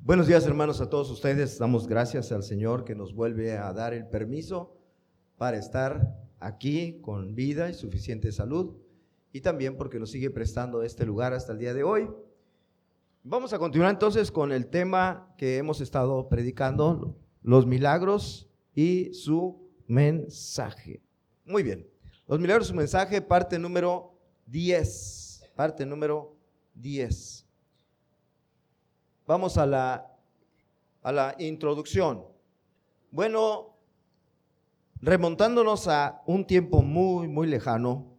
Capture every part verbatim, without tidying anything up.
Buenos días, hermanos, a todos ustedes. Damos gracias al Señor que nos vuelve a dar el permiso para estar aquí con vida y suficiente salud, y también porque nos sigue prestando este lugar hasta el día de hoy. Vamos a continuar entonces con el tema que hemos estado predicando, los milagros y su mensaje. Muy bien, los milagros y su mensaje, parte número diez, parte número diez. Vamos a la, a la introducción. Bueno, remontándonos a un tiempo muy, muy lejano,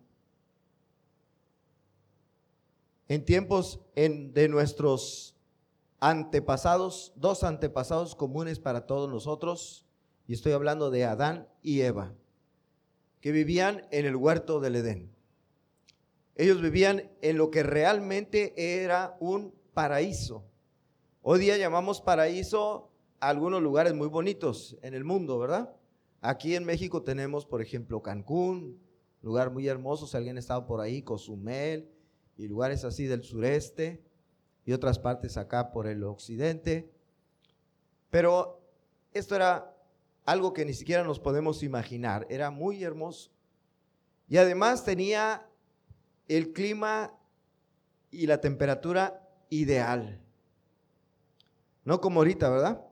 en tiempos en, de nuestros antepasados, dos antepasados comunes para todos nosotros, y estoy hablando de Adán y Eva, que vivían en el huerto del Edén. Ellos vivían en lo que realmente era un paraíso. Hoy día llamamos paraíso a algunos lugares muy bonitos en el mundo, ¿verdad? Aquí en México tenemos, por ejemplo, Cancún, lugar muy hermoso, si alguien ha estado por ahí, Cozumel, y lugares así del sureste, y otras partes acá por el occidente. Pero esto era algo que ni siquiera nos podemos imaginar, era muy hermoso. Y además tenía el clima y la temperatura ideal. No como ahorita, ¿verdad?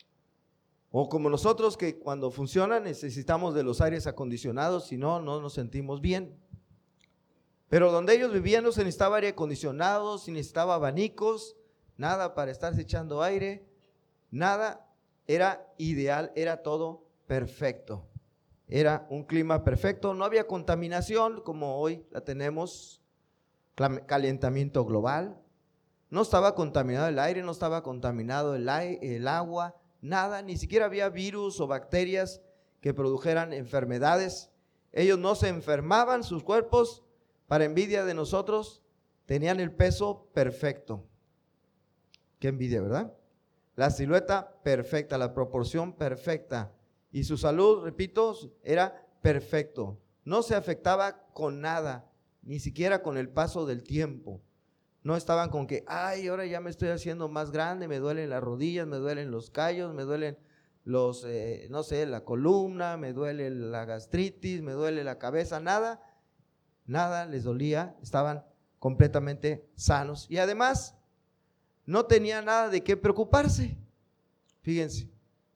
O como nosotros, que cuando funciona necesitamos de los aires acondicionados, si no, no nos sentimos bien. Pero donde ellos vivían no se necesitaba aire acondicionado, se necesitaba abanicos, nada para estarse echando aire, nada, era ideal, era todo perfecto. Era un clima perfecto, no había contaminación como hoy la tenemos, calentamiento global. No estaba contaminado el aire, no estaba contaminado el, aire, el agua, nada, ni siquiera había virus o bacterias que produjeran enfermedades. Ellos no se enfermaban, sus cuerpos, para envidia de nosotros, tenían el peso perfecto. Qué envidia, ¿verdad? La silueta perfecta, la proporción perfecta. Y su salud, repito, era perfecto. No se afectaba con nada, ni siquiera con el paso del tiempo. No estaban con que, ay, ahora ya me estoy haciendo más grande, me duelen las rodillas, me duelen los callos, me duelen los, eh, no sé, la columna, me duele la gastritis, me duele la cabeza, nada, nada les dolía, estaban completamente sanos. Y además, no tenían nada de qué preocuparse, fíjense,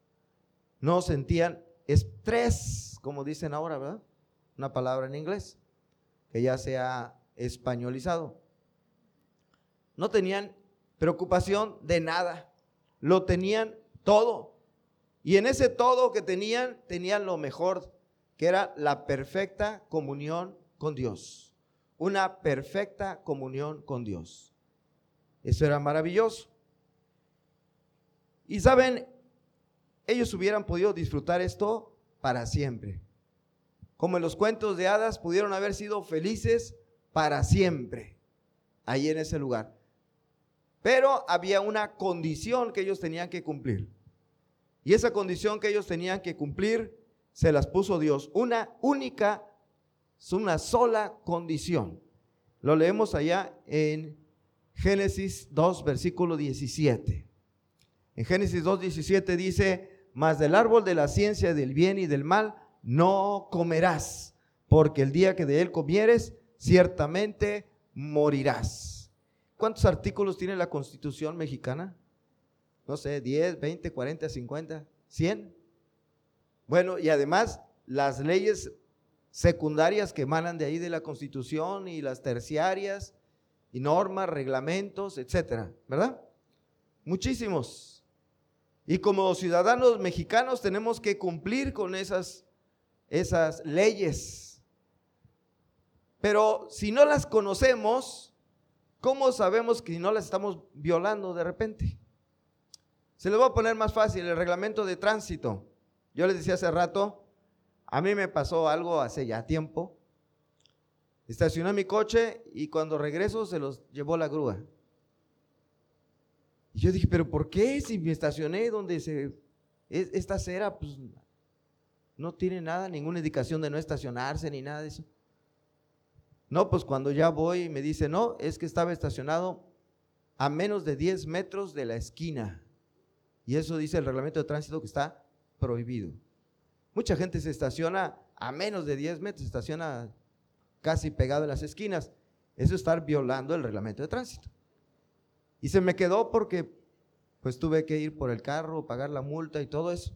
no sentían estrés, como dicen ahora, ¿verdad? Una palabra en inglés, que ya se ha españolizado. No tenían preocupación de nada, lo tenían todo. Y en ese todo que tenían, tenían lo mejor, que era la perfecta comunión con Dios. Una perfecta comunión con Dios. Eso era maravilloso. Y saben, ellos hubieran podido disfrutar esto para siempre. Como en los cuentos de hadas, pudieron haber sido felices para siempre, ahí en ese lugar. Pero había una condición que ellos tenían que cumplir. Y esa condición que ellos tenían que cumplir se las puso Dios. Una única, una sola condición. Lo leemos allá en Génesis dos, versículo diecisiete. En Génesis dos, diecisiete dice: mas del árbol de la ciencia del bien y del mal no comerás, porque el día que de él comieres, ciertamente morirás. ¿Cuántos artículos tiene la Constitución mexicana? No sé, diez, veinte, cuarenta, cincuenta, cien. Bueno, y además las leyes secundarias que emanan de ahí de la Constitución y las terciarias y normas, reglamentos, etcétera, ¿verdad? Muchísimos. Y como ciudadanos mexicanos tenemos que cumplir con esas, esas leyes. Pero si no las conocemos, ¿cómo sabemos que no las estamos violando de repente? Se les va a poner más fácil, el reglamento de tránsito. Yo les decía hace rato, a mí me pasó algo hace ya tiempo. Estacioné mi coche y cuando regreso se los llevó la grúa. Y yo dije, ¿pero por qué? Si me estacioné donde se, esta acera pues, no tiene nada, ninguna indicación de no estacionarse ni nada de eso. No, pues cuando ya voy me dice, no, es que estaba estacionado a menos de diez metros de la esquina. Y eso dice el reglamento de tránsito que está prohibido. Mucha gente se estaciona a menos de diez metros, se estaciona casi pegado en las esquinas. Eso es estar violando el reglamento de tránsito. Y se me quedó porque pues tuve que ir por el carro, pagar la multa y todo eso.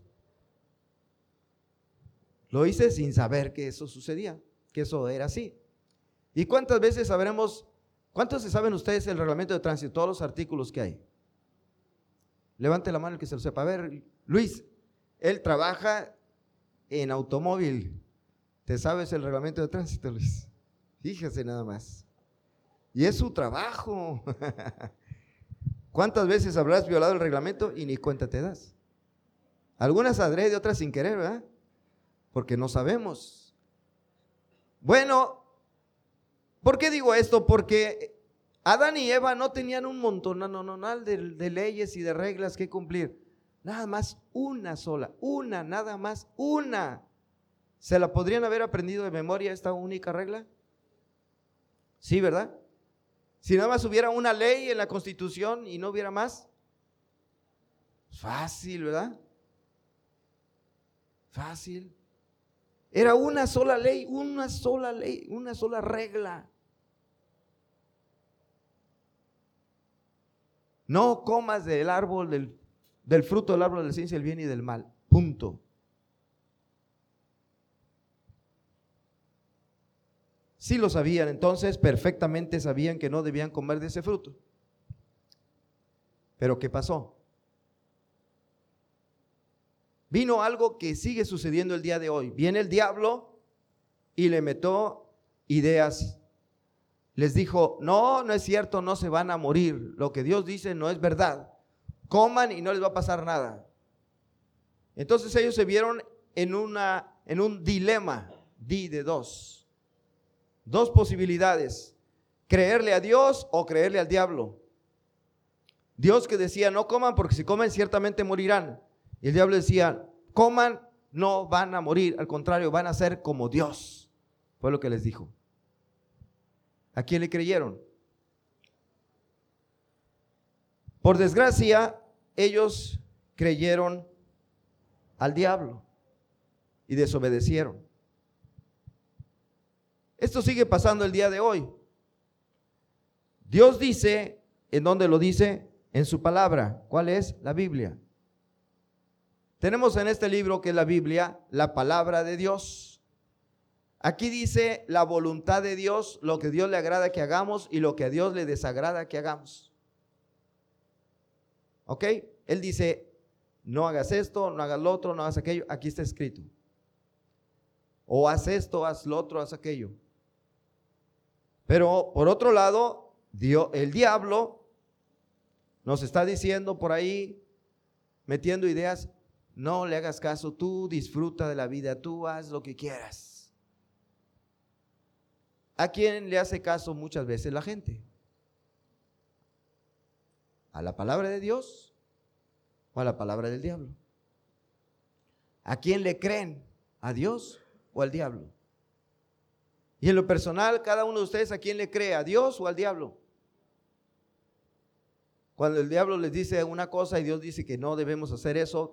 Lo hice sin saber que eso sucedía, que eso era así. ¿Y cuántas veces sabremos, cuántos se saben ustedes el reglamento de tránsito, todos los artículos que hay? Levante la mano el que se lo sepa. A ver, Luis, él trabaja en automóvil. ¿Te sabes el reglamento de tránsito, Luis? Fíjese nada más. Y es su trabajo. ¿Cuántas veces habrás violado el reglamento y ni cuenta te das? Algunas adrede, otras sin querer, ¿verdad? Porque no sabemos. Bueno, ¿por qué digo esto? Porque Adán y Eva no tenían un montón no, no, no, de, de leyes y de reglas que cumplir. Nada más una sola, una, nada más una. ¿Se la podrían haber aprendido de memoria esta única regla? Sí, ¿verdad? Si nada más hubiera una ley en la Constitución y no hubiera más. Fácil, ¿verdad? Fácil. Era una sola ley, una sola ley, una sola regla. No comas del árbol, del, del fruto del árbol de la ciencia del bien y del mal. Punto. Sí lo sabían, entonces perfectamente sabían que no debían comer de ese fruto. Pero ¿qué pasó? Vino algo que sigue sucediendo el día de hoy. Viene el diablo y le metió ideas. Les dijo, no, no es cierto, no se van a morir. Lo que Dios dice no es verdad. Coman y no les va a pasar nada. Entonces ellos se vieron en, una, en un dilema, di de dos. Dos posibilidades, creerle a Dios o creerle al diablo. Dios que decía, no coman porque si comen ciertamente morirán. Y el diablo decía, coman, no van a morir, al contrario, van a ser como Dios. Fue lo que les dijo. ¿A quién le creyeron? Por desgracia, ellos creyeron al diablo y desobedecieron. Esto sigue pasando el día de hoy. Dios dice, ¿en dónde lo dice? En su palabra. ¿Cuál es? La Biblia. Tenemos en este libro que es la Biblia, la palabra de Dios. Aquí dice la voluntad de Dios, lo que a Dios le agrada que hagamos y lo que a Dios le desagrada que hagamos. ¿Ok? Él dice, no hagas esto, no hagas lo otro, no hagas aquello. Aquí está escrito. O haz esto, haz lo otro, haz aquello. Pero por otro lado, Dios, el diablo nos está diciendo por ahí, metiendo ideas, no le hagas caso, tú disfruta de la vida, tú haz lo que quieras. ¿A quién le hace caso muchas veces la gente? ¿A la palabra de Dios o a la palabra del diablo? ¿A quién le creen? ¿A Dios o al diablo? Y en lo personal, cada uno de ustedes, ¿a quién le cree? ¿A Dios o al diablo? Cuando el diablo les dice una cosa y Dios dice que no debemos hacer eso,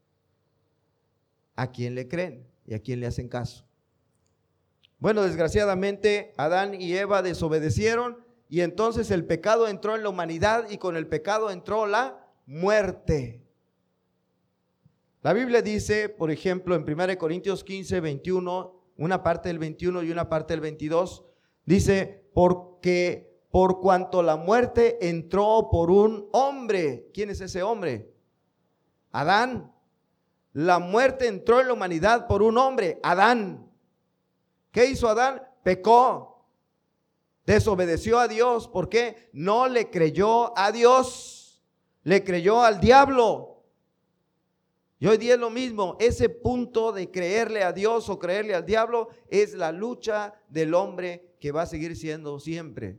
¿a quién le creen y a quién le hacen caso? Bueno, desgraciadamente Adán y Eva desobedecieron y entonces el pecado entró en la humanidad y con el pecado entró la muerte. La Biblia dice, por ejemplo, en primera de Corintios quince, veintiuno, una parte del veintiuno y una parte del veintidós, dice, porque por cuanto la muerte entró por un hombre. ¿Quién es ese hombre? Adán. La muerte entró en la humanidad por un hombre, Adán. ¿Qué hizo Adán? Pecó. Desobedeció a Dios. ¿Por qué? No le creyó a Dios. Le creyó al diablo. Y hoy día es lo mismo. Ese punto de creerle a Dios o creerle al diablo es la lucha del hombre que va a seguir siendo siempre.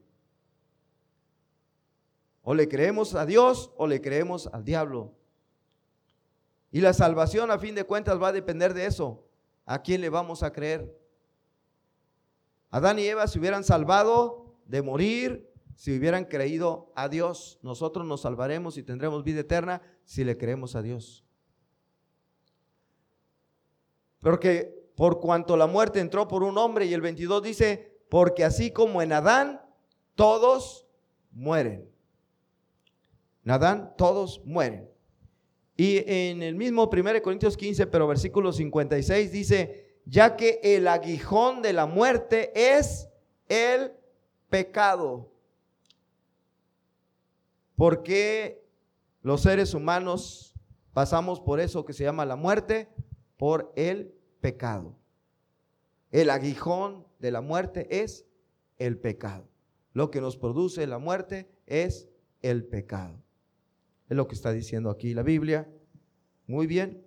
O le creemos a Dios o le creemos al diablo. Y la salvación a fin de cuentas va a depender de eso. ¿A quién le vamos a creer? Adán y Eva se hubieran salvado de morir si hubieran creído a Dios. Nosotros nos salvaremos y tendremos vida eterna si le creemos a Dios. Porque por cuanto la muerte entró por un hombre, y el veintidós dice, porque así como en Adán todos mueren. En Adán todos mueren. Y en el mismo primero Corintios quince, pero versículo cincuenta y seis dice, ya que el aguijón de la muerte es el pecado. ¿Por qué los seres humanos pasamos por eso que se llama la muerte? Por el pecado. El aguijón de la muerte es el pecado. Lo que nos produce la muerte es el pecado. Es lo que está diciendo aquí la Biblia. Muy bien.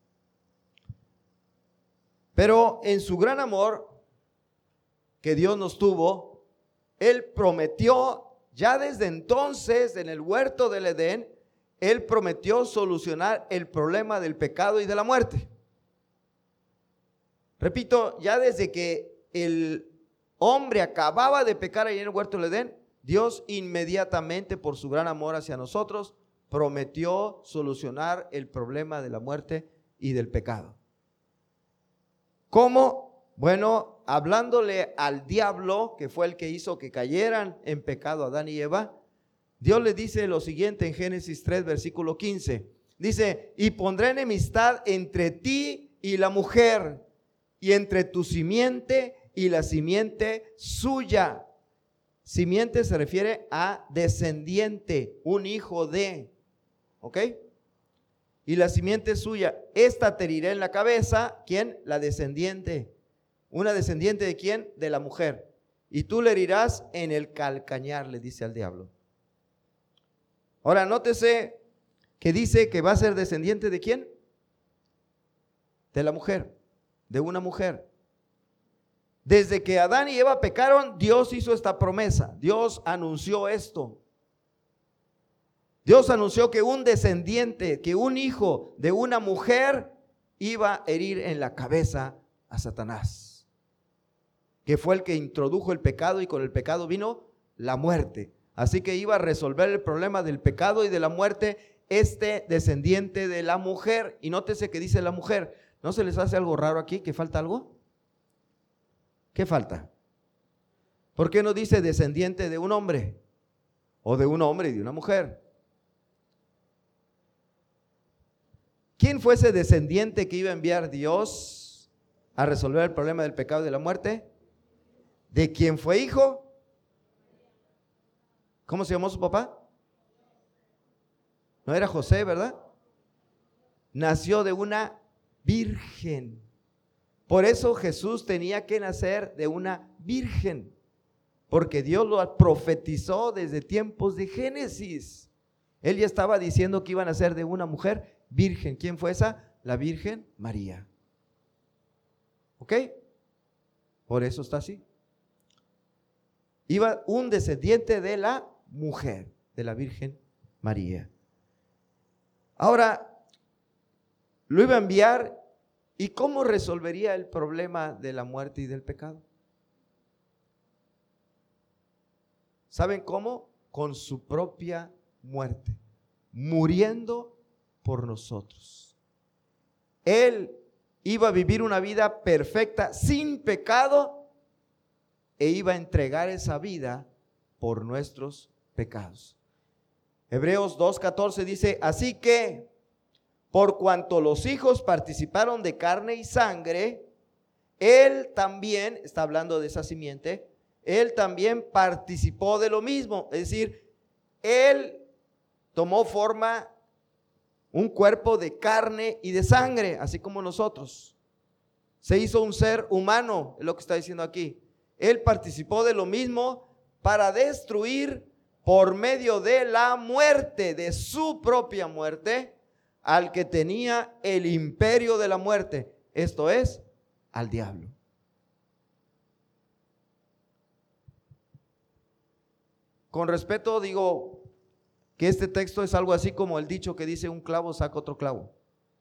Pero en su gran amor que Dios nos tuvo, Él prometió ya desde entonces en el huerto del Edén, Él prometió solucionar el problema del pecado y de la muerte. Repito, ya desde que el hombre acababa de pecar ahí en el huerto del Edén, Dios inmediatamente por su gran amor hacia nosotros prometió solucionar el problema de la muerte y del pecado. ¿Cómo? Bueno, hablándole al diablo, que fue el que hizo que cayeran en pecado Adán y Eva, Dios le dice lo siguiente en Génesis tres, versículo quince. Dice, y pondré enemistad entre ti y la mujer, y entre tu simiente y la simiente suya. Simiente se refiere a descendiente, un hijo de, ¿ok? Y la simiente suya, esta te herirá en la cabeza. ¿Quién? La descendiente. ¿Una descendiente de quién? De la mujer. Y tú le herirás en el calcañar, le dice al diablo. Ahora, nótese que dice que va a ser descendiente de quién? De la mujer, de una mujer. Desde que Adán y Eva pecaron, Dios hizo esta promesa. Dios anunció esto. Dios anunció que un descendiente, que un hijo de una mujer iba a herir en la cabeza a Satanás, que fue el que introdujo el pecado, y con el pecado vino la muerte. Así que iba a resolver el problema del pecado y de la muerte este descendiente de la mujer. Y nótese que dice la mujer. ¿No se les hace algo raro aquí? ¿Que falta algo? ¿Qué falta? ¿Por qué no dice descendiente de un hombre? O de un hombre y de una mujer. ¿Quién fue ese descendiente que iba a enviar Dios a resolver el problema del pecado y de la muerte? ¿De quién fue hijo? ¿Cómo se llamó su papá? No era José, ¿verdad? Nació de una virgen. Por eso Jesús tenía que nacer de una virgen, porque Dios lo profetizó desde tiempos de Génesis. Él ya estaba diciendo que iban a nacer de una mujer virgen. ¿Quién fue esa? La Virgen María. ¿Ok? Por eso está así. Iba un descendiente de la mujer, de la Virgen María. Ahora, lo iba a enviar. ¿Y cómo resolvería el problema de la muerte y del pecado? ¿Saben cómo? Con su propia muerte, muriendo por nosotros. Él iba a vivir una vida perfecta, sin pecado, e iba a entregar esa vida por nuestros pecados. Hebreos dos catorce dice, así que por cuanto los hijos participaron de carne y sangre, Él también, está hablando de esa simiente, Él también participó de lo mismo. Es decir, Él tomó forma, un cuerpo de carne y de sangre, así como nosotros. Se hizo un ser humano, es lo que está diciendo aquí. Él participó de lo mismo para destruir por medio de la muerte, de su propia muerte, al que tenía el imperio de la muerte, esto es, al diablo. Con respeto digo que este texto es algo así como el dicho que dice un clavo saca otro clavo.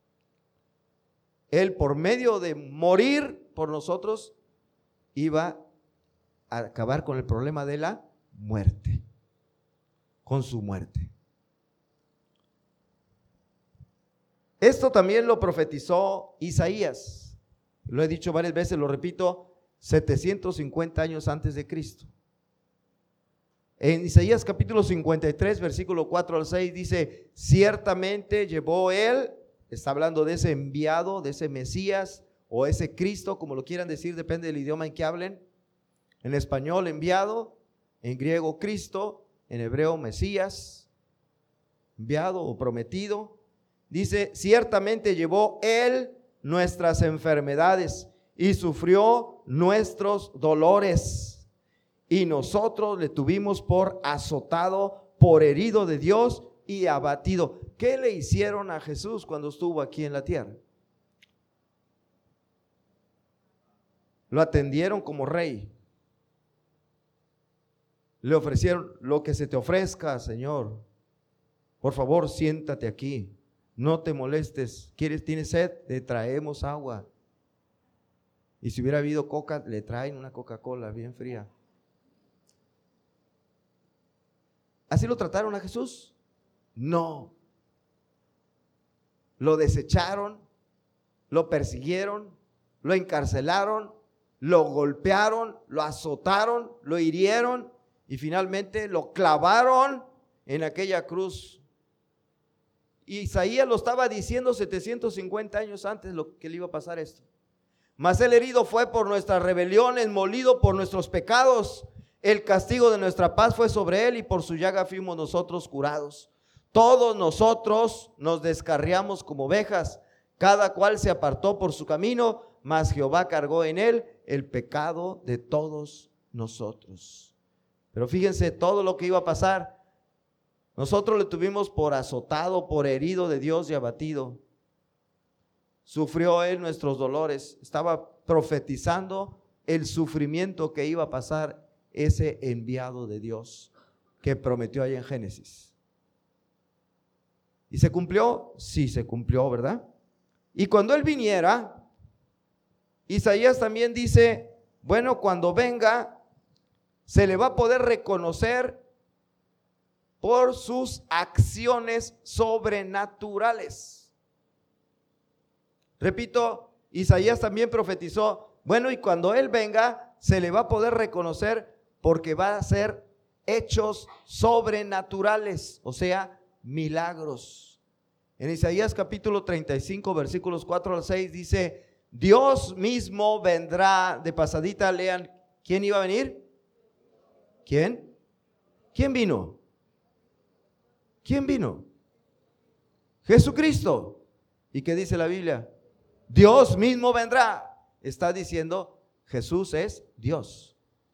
Él, por medio de morir por nosotros, iba a acabar con el problema de la muerte, con su muerte. Esto también lo profetizó Isaías. Lo he dicho varias veces, lo repito, setecientos cincuenta años antes de Cristo. En Isaías capítulo cincuenta y tres, versículo cuatro al seis dice: ciertamente llevó él, está hablando de ese enviado, de ese Mesías o ese Cristo, como lo quieran decir, depende del idioma en que hablen. En español enviado, en griego Cristo, en hebreo Mesías, enviado o prometido. Dice: ciertamente llevó él nuestras enfermedades y sufrió nuestros dolores. Y nosotros le tuvimos por azotado, por herido de Dios y abatido. ¿Qué le hicieron a Jesús cuando estuvo aquí en la tierra? Lo atendieron como rey. Le ofrecieron: lo que se te ofrezca, Señor. Por favor, siéntate aquí. No te molestes. ¿Quieres, tienes sed? Le traemos agua. Y si hubiera habido coca, le traen una Coca-Cola bien fría. ¿Así lo trataron a Jesús? No. Lo desecharon, lo persiguieron, lo encarcelaron, lo golpearon, lo azotaron, lo hirieron y finalmente lo clavaron en aquella cruz. Y Isaías lo estaba diciendo setecientos cincuenta años antes lo que le iba a pasar esto. Mas el herido fue por nuestras rebeliones, molido por nuestros pecados. El castigo de nuestra paz fue sobre él y por su llaga fuimos nosotros curados. Todos nosotros nos descarriamos como ovejas, cada cual se apartó por su camino, mas Jehová cargó en él el pecado de todos nosotros. Pero fíjense todo lo que iba a pasar. Nosotros le tuvimos por azotado, por herido de Dios y abatido. Sufrió él nuestros dolores. Estaba profetizando el sufrimiento que iba a pasar ese enviado de Dios que prometió allá en Génesis. ¿Y se cumplió? Sí, se cumplió, ¿verdad? Y cuando él viniera, Isaías también dice: bueno, cuando venga, se le va a poder reconocer por sus acciones sobrenaturales. Repito, Isaías también profetizó: bueno, y cuando él venga, se le va a poder reconocer porque va a hacer hechos sobrenaturales, o sea, milagros. En Isaías capítulo treinta y cinco, versículos cuatro al seis dice: Dios mismo vendrá. De pasadita lean, ¿quién iba a venir? ¿Quién? ¿Quién vino? ¿Quién vino? Jesucristo. ¿Y qué dice la Biblia? Dios mismo vendrá. Está diciendo, Jesús es Dios.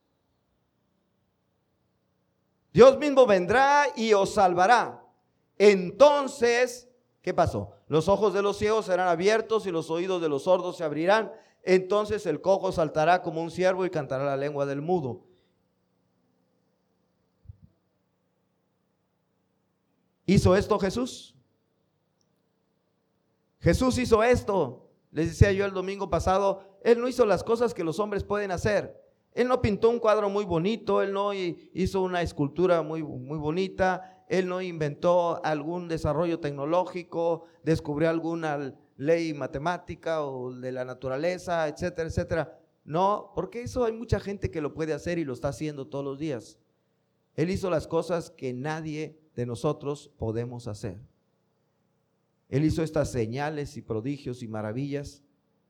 Dios mismo vendrá y os salvará. Entonces, ¿qué pasó? Los ojos de los ciegos serán abiertos y los oídos de los sordos se abrirán. Entonces el cojo saltará como un ciervo y cantará la lengua del mudo. ¿Hizo esto Jesús? Jesús hizo esto. Les decía yo el domingo pasado, Él no hizo las cosas que los hombres pueden hacer. Él no pintó un cuadro muy bonito, Él no hizo una escultura muy, muy bonita, Él no inventó algún desarrollo tecnológico, descubrió alguna ley matemática o de la naturaleza, etcétera, etcétera. No, porque eso hay mucha gente que lo puede hacer y lo está haciendo todos los días. Él hizo las cosas que nadie de nosotros podemos hacer. Él hizo estas señales y prodigios y maravillas.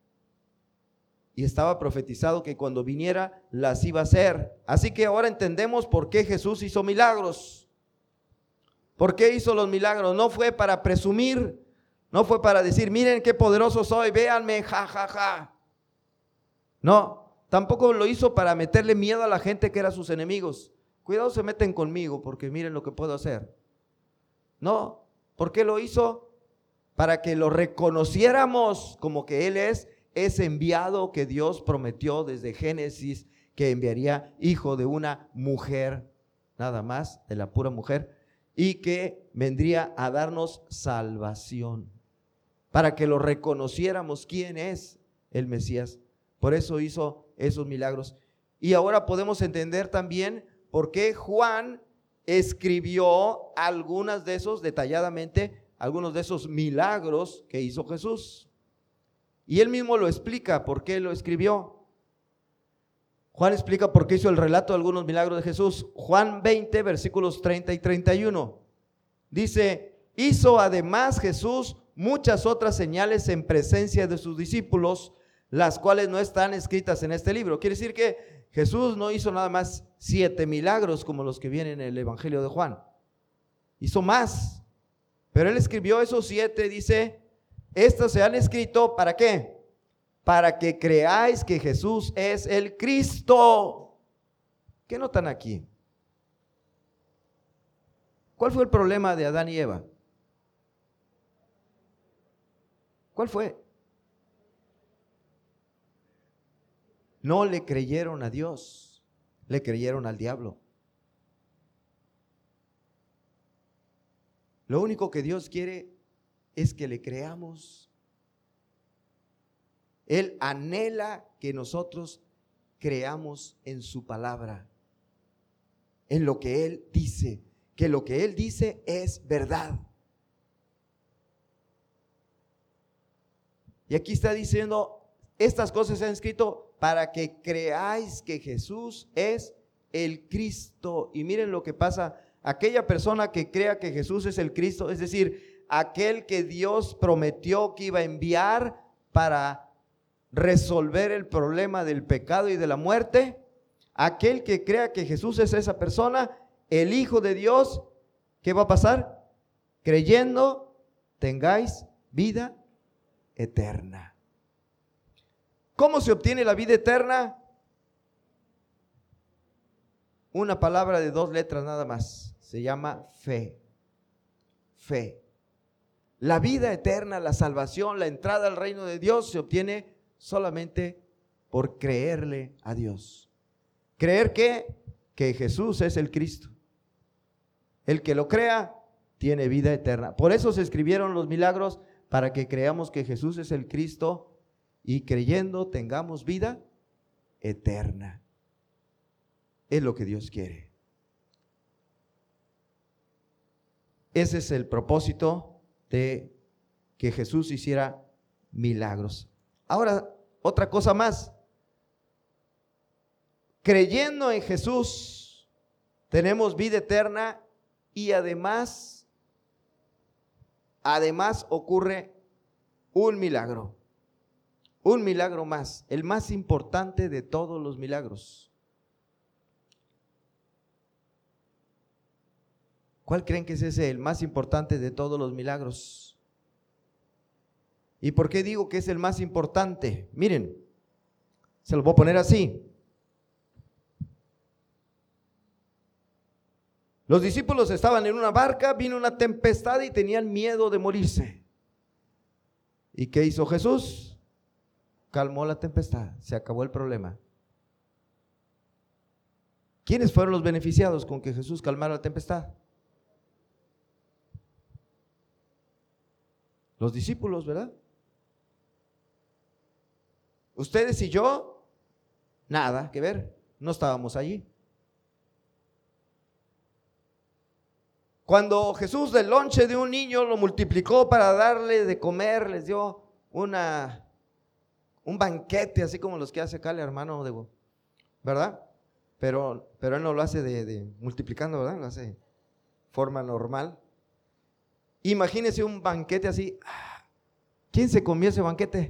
Y estaba profetizado que cuando viniera las iba a hacer. Así que ahora entendemos por qué Jesús hizo milagros. ¿Por qué hizo los milagros? No fue para presumir, no fue para decir, miren qué poderoso soy, véanme, ja, ja, ja. No, tampoco lo hizo para meterle miedo a la gente que eran sus enemigos. Cuidado, se meten conmigo porque miren lo que puedo hacer. No, ¿por qué lo hizo? Para que lo reconociéramos como que Él es ese enviado que Dios prometió desde Génesis, que enviaría hijo de una mujer, nada más, de la pura mujer, y que vendría a darnos salvación, para que lo reconociéramos quién es el Mesías. Por eso hizo esos milagros. Y ahora podemos entender también por qué Juan escribió algunas de esos detalladamente algunos de esos milagros que hizo Jesús. Y él mismo lo explica por qué lo escribió. Juan explica por qué hizo el relato de algunos milagros de Jesús. Juan veinte, versículos treinta y treinta y uno. Dice, hizo además Jesús muchas otras señales en presencia de sus discípulos, las cuales no están escritas en este libro. Quiere decir que Jesús no hizo nada más siete milagros como los que vienen en el Evangelio de Juan. Hizo más. Pero él escribió esos siete, dice, estos se han escrito, ¿para qué? Para que creáis que Jesús es el Cristo. ¿Qué notan aquí? ¿Cuál fue el problema de Adán y Eva? ¿Cuál fue? No le creyeron a Dios, le creyeron al diablo. Lo único que Dios quiere es que le creamos. Él anhela que nosotros creamos en su palabra, en lo que Él dice, que lo que Él dice es verdad. Y aquí está diciendo, estas cosas se han escrito para que creáis que Jesús es el Cristo. Y miren lo que pasa, aquella persona que crea que Jesús es el Cristo, es decir, aquel que Dios prometió que iba a enviar para resolver el problema del pecado y de la muerte, aquel que crea que Jesús es esa persona, el Hijo de Dios, ¿qué va a pasar? Creyendo, tengáis vida eterna. ¿Cómo se obtiene la vida eterna? Una palabra de dos letras nada más, se llama fe. Fe. La vida eterna, la salvación, la entrada al reino de Dios se obtiene solamente por creerle a Dios. ¿Creer qué? Que Jesús es el Cristo. El que lo crea tiene vida eterna. Por eso se escribieron los milagros, para que creamos que Jesús es el Cristo y creyendo tengamos vida eterna. Es lo que Dios quiere. Ese es el propósito de que Jesús hiciera milagros. Ahora, otra cosa más. Creyendo en Jesús, tenemos vida eterna y además, además ocurre un milagro. Un milagro más, el más importante de todos los milagros. ¿Cuál creen que es ese, el más importante de todos los milagros? ¿Y por qué digo que es el más importante? Miren, se lo voy a poner así. Los discípulos estaban en una barca, vino una tempestad y tenían miedo de morirse. ¿Y qué hizo Jesús? Calmó la tempestad, se acabó el problema. ¿Quiénes fueron los beneficiados con que Jesús calmara la tempestad? Los discípulos, ¿verdad? Ustedes y yo, nada que ver, no estábamos allí. Cuando Jesús del lonche de un niño lo multiplicó para darle de comer, les dio una, un banquete, así como los que hace acá el hermano, de, ¿verdad? Pero, pero él no lo hace de, de multiplicando, ¿verdad? Lo hace de forma normal. Imagínense un banquete así. ¿Quién se comió ese banquete?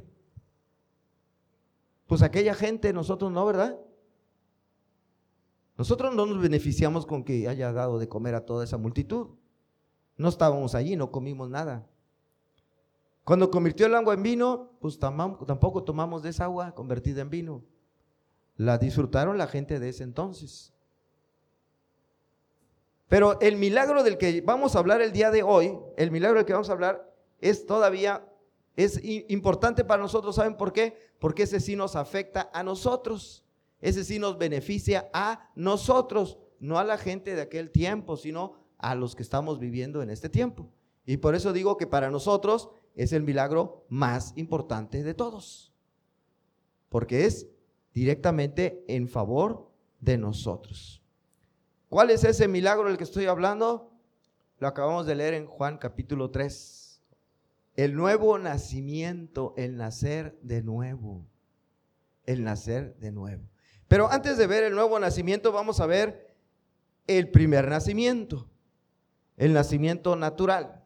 Pues aquella gente, nosotros no, ¿verdad? Nosotros no nos beneficiamos con que haya dado de comer a toda esa multitud. No estábamos allí, no comimos nada. Cuando convirtió el agua en vino, pues tampoco tomamos de esa agua convertida en vino. La disfrutaron la gente de ese entonces. Pero el milagro del que vamos a hablar el día de hoy, el milagro del que vamos a hablar es todavía, es importante para nosotros. ¿Saben por qué? Porque ese sí nos afecta a nosotros. Ese sí nos beneficia a nosotros, no a la gente de aquel tiempo, sino a los que estamos viviendo en este tiempo. Y por eso digo que para nosotros es el milagro más importante de todos, porque es directamente en favor de nosotros. ¿Cuál es ese milagro del que estoy hablando? Lo acabamos de leer en Juan capítulo tres. El nuevo nacimiento, el nacer de nuevo. El nacer de nuevo. Pero antes de ver el nuevo nacimiento, vamos a ver el primer nacimiento. El nacimiento natural.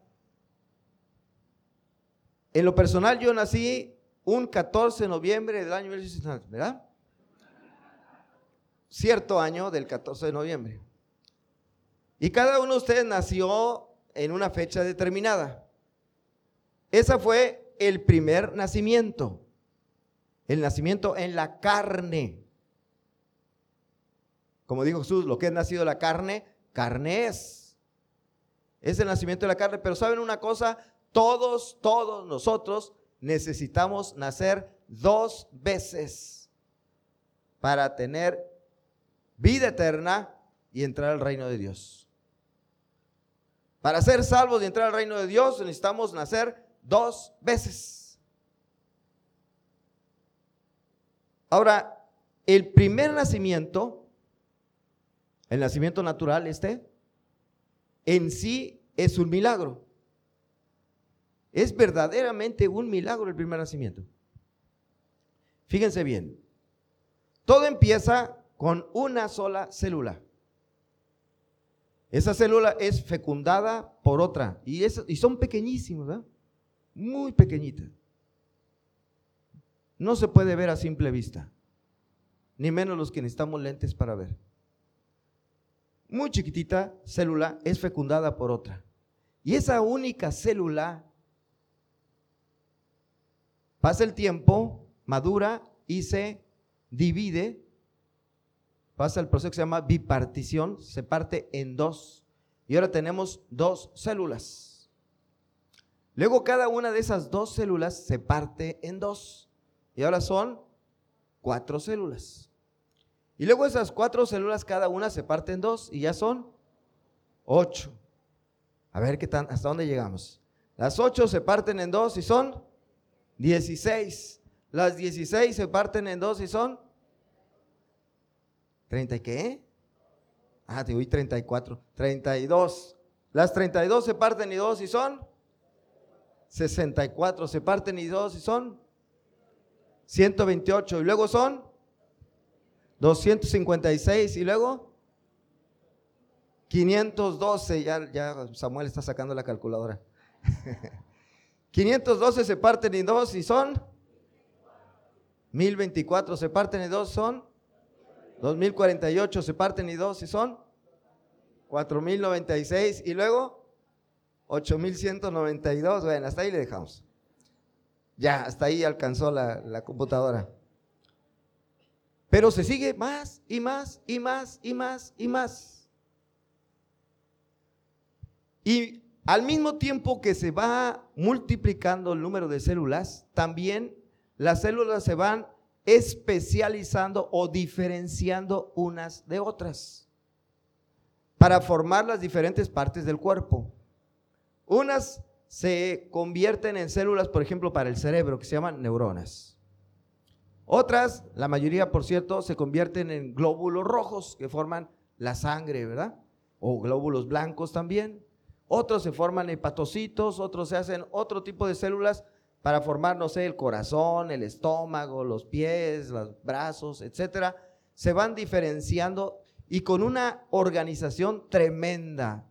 En lo personal, yo nací un catorce de noviembre del año mil novecientos, ¿verdad? Cierto año del catorce de noviembre. Y cada uno de ustedes nació en una fecha determinada. Ese fue el primer nacimiento. El nacimiento en la carne. Como dijo Jesús, lo que es nacido de la carne, carne es. Es el nacimiento de la carne. Pero ¿saben una cosa? Todos, todos nosotros necesitamos nacer dos veces para tener vida eterna y entrar al reino de Dios. Para ser salvos y entrar al reino de Dios necesitamos nacer dos veces. Ahora, el primer nacimiento, el nacimiento natural este, en sí es un milagro. Es verdaderamente un milagro el primer nacimiento. Fíjense bien, todo empieza con una sola célula. Esa célula es fecundada por otra y, es, y son pequeñísimos, ¿verdad? Muy pequeñitas. No se puede ver a simple vista, ni menos los que necesitamos lentes para ver. Muy chiquitita célula es fecundada por otra. Y esa única célula pasa el tiempo, madura y se divide. Pasa el proceso que se llama bipartición, se parte en dos. Y ahora tenemos dos células. Luego cada una de esas dos células se parte en dos. Y ahora son cuatro células. Y luego esas cuatro células, cada una se parte en dos y ya son ocho. A ver qué tan, hasta dónde llegamos. Las ocho se parten en dos y son dieciséis. Las dieciséis se parten en dos y son ¿treinta y qué? Ah, te oí treinta y cuatro. treinta y dos. Las treinta y dos se parten en dos y son sesenta y cuatro. Se parten en dos y son ciento veintiocho. Y luego son doscientos cincuenta y seis. Y luego quinientos doce. Ya, ya Samuel está sacando la calculadora. quinientos doce se parten en dos y son mil veinticuatro. Se parten en dos son dos mil cuarenta y ocho. Se parten en dos y son cuatro mil noventa y seis. Y luego ocho mil ciento noventa y dos. Bueno, hasta ahí le dejamos. Ya, hasta ahí alcanzó la, la computadora. Pero se sigue más y más y más y más y más. Y al mismo tiempo que se va multiplicando el número de células, también las células se van especializando o diferenciando unas de otras para formar las diferentes partes del cuerpo. Unas se convierten en células, por ejemplo, para el cerebro, que se llaman neuronas. Otras, la mayoría, por cierto, se convierten en glóbulos rojos que forman la sangre, ¿verdad? O glóbulos blancos también. Otros se forman hepatocitos, otros se hacen otro tipo de células para formar, no sé, el corazón, el estómago, los pies, los brazos, etcétera. Se van diferenciando y con una organización tremenda,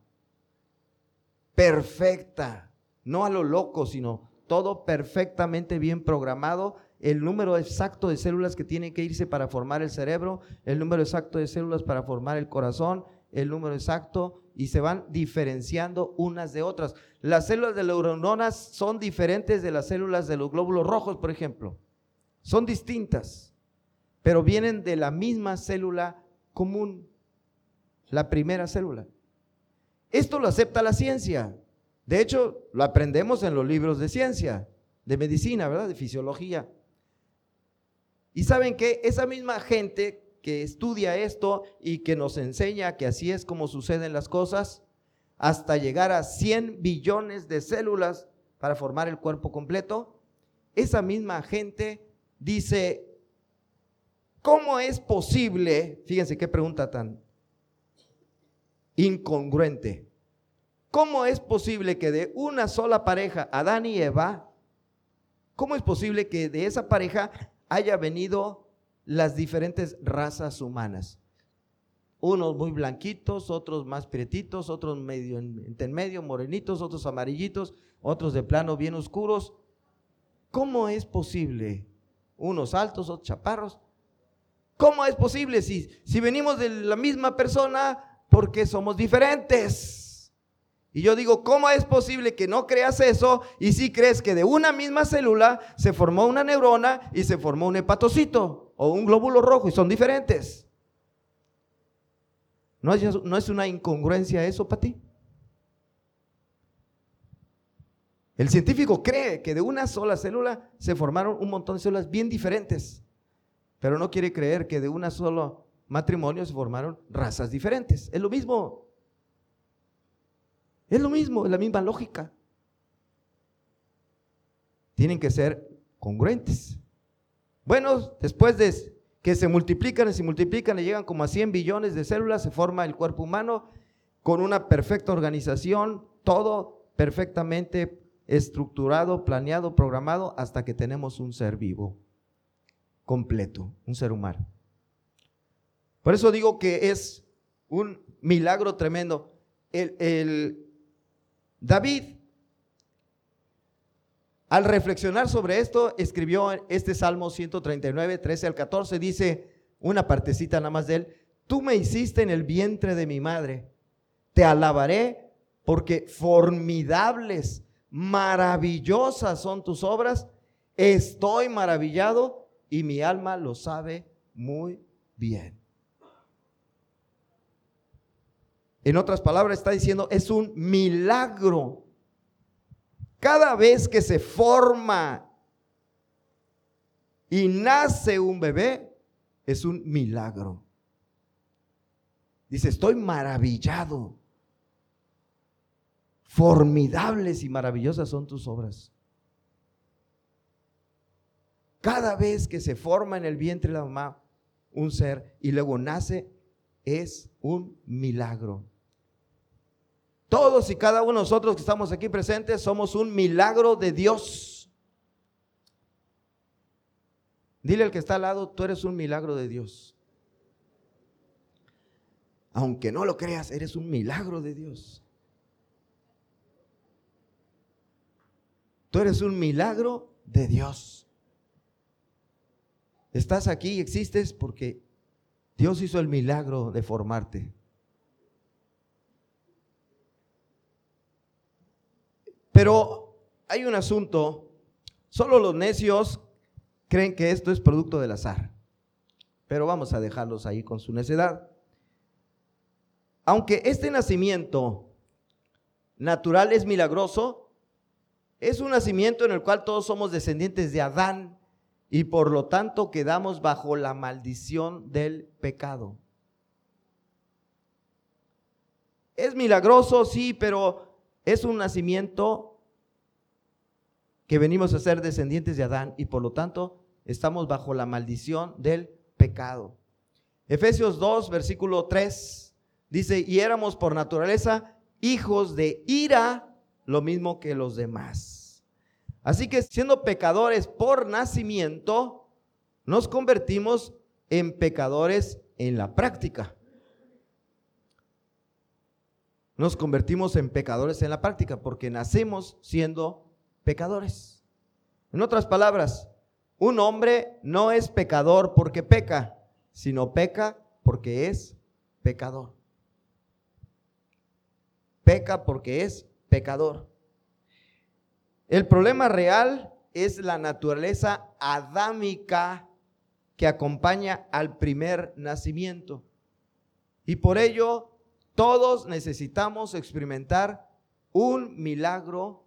perfecta, no a lo loco, sino todo perfectamente bien programado. El número exacto de células que tienen que irse para formar el cerebro, el número exacto de células para formar el corazón, el número exacto, y se van diferenciando unas de otras. Las células de las neuronas son diferentes de las células de los glóbulos rojos, por ejemplo. Son distintas, pero vienen de la misma célula común, la primera célula. Esto lo acepta la ciencia. De hecho, lo aprendemos en los libros de ciencia, de medicina, ¿verdad? De fisiología. Y ¿saben qué? Esa misma gente que estudia esto y que nos enseña que así es como suceden las cosas, hasta llegar a cien billones de células para formar el cuerpo completo, esa misma gente dice, ¿cómo es posible? Fíjense qué pregunta tan incongruente. ¿Cómo es posible que de una sola pareja, Adán y Eva, cómo es posible que de esa pareja haya venido las diferentes razas humanas? Unos muy blanquitos, otros más prietitos, otros medio en medio, morenitos, otros amarillitos, otros de plano bien oscuros. ¿Cómo es posible? Unos altos, otros chaparros. ¿Cómo es posible si, si venimos de la misma persona? Porque somos diferentes. Y yo digo, ¿cómo es posible que no creas eso y si crees que de una misma célula se formó una neurona y se formó un hepatocito o un glóbulo rojo y son diferentes? ¿No es, no es una incongruencia eso para ti? El científico cree que de una sola célula se formaron un montón de células bien diferentes, pero no quiere creer que de un solo matrimonio se formaron razas diferentes. Es lo mismo. Es lo mismo, es la misma lógica. Tienen que ser congruentes. Bueno, después de que se multiplican y se multiplican y llegan como a cien billones de células, se forma el cuerpo humano con una perfecta organización, todo perfectamente estructurado, planeado, programado, hasta que tenemos un ser vivo, completo, un ser humano. Por eso digo que es un milagro tremendo. El, el David, al reflexionar sobre esto, escribió este Salmo ciento treinta y nueve, trece al catorce, dice una partecita nada más de él: tú me hiciste en el vientre de mi madre, te alabaré porque formidables, maravillosas son tus obras, estoy maravillado y mi alma lo sabe muy bien. En otras palabras está diciendo, es un milagro. Cada vez que se forma y nace un bebé, es un milagro. Dice, estoy maravillado. Formidables y maravillosas son tus obras. Cada vez que se forma en el vientre de la mamá un ser y luego nace, es un milagro. Todos y cada uno de nosotros que estamos aquí presentes somos un milagro de Dios. Dile al que está al lado, tú eres un milagro de Dios. Aunque no lo creas, eres un milagro de Dios. Tú eres un milagro de Dios. Estás aquí y existes porque Dios hizo el milagro de formarte. Pero hay un asunto, solo los necios creen que esto es producto del azar, pero vamos a dejarlos ahí con su necedad. Aunque este nacimiento natural es milagroso, es un nacimiento en el cual todos somos descendientes de Adán y por lo tanto quedamos bajo la maldición del pecado. Es milagroso, sí, pero es un nacimiento que venimos a ser descendientes de Adán y por lo tanto estamos bajo la maldición del pecado. Efesios dos, versículo tres, dice, y éramos por naturaleza hijos de ira, lo mismo que los demás. Así que siendo pecadores por nacimiento, nos convertimos en pecadores en la práctica. Nos convertimos en pecadores en la práctica porque nacemos siendo pecadores. En otras palabras, un hombre no es pecador porque peca, sino peca porque es pecador. Peca porque es pecador. El problema real es la naturaleza adámica que acompaña al primer nacimiento. Y por ello, todos necesitamos experimentar un milagro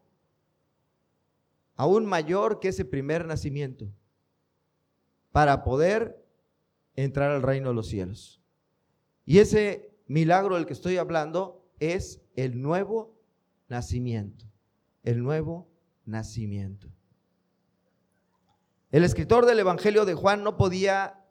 aún mayor que ese primer nacimiento para poder entrar al reino de los cielos. Y ese milagro del que estoy hablando es el nuevo nacimiento. El nuevo nacimiento. El escritor del Evangelio de Juan no podía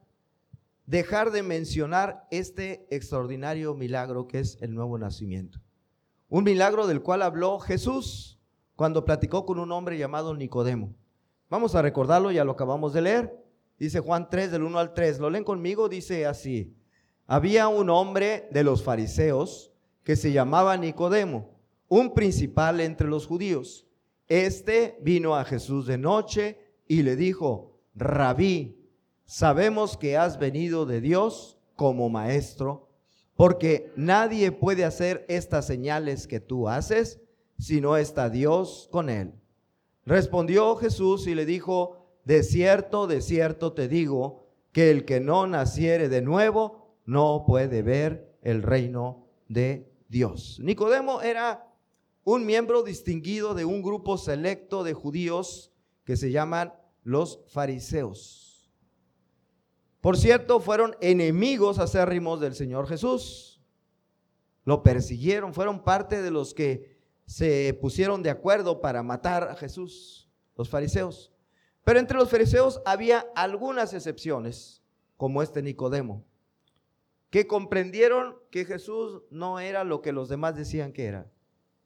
dejar de mencionar este extraordinario milagro que es el nuevo nacimiento. Un milagro del cual habló Jesús cuando platicó con un hombre llamado Nicodemo. Vamos a recordarlo, ya lo acabamos de leer. Dice Juan tres, del uno al tres. Lo leen conmigo, dice así. Había un hombre de los fariseos que se llamaba Nicodemo, un principal entre los judíos. Este vino a Jesús de noche y le dijo: Rabí, sabemos que has venido de Dios como maestro, porque nadie puede hacer estas señales que tú haces si no está Dios con él. Respondió Jesús y le dijo: de cierto, de cierto te digo, que el que no naciere de nuevo no puede ver el reino de Dios. Nicodemo era un miembro distinguido de un grupo selecto de judíos que se llaman los fariseos. Por cierto, fueron enemigos acérrimos del Señor Jesús. Lo persiguieron, fueron parte de los que se pusieron de acuerdo para matar a Jesús, los fariseos. Pero entre los fariseos había algunas excepciones, como este Nicodemo, que comprendieron que Jesús no era lo que los demás decían que era.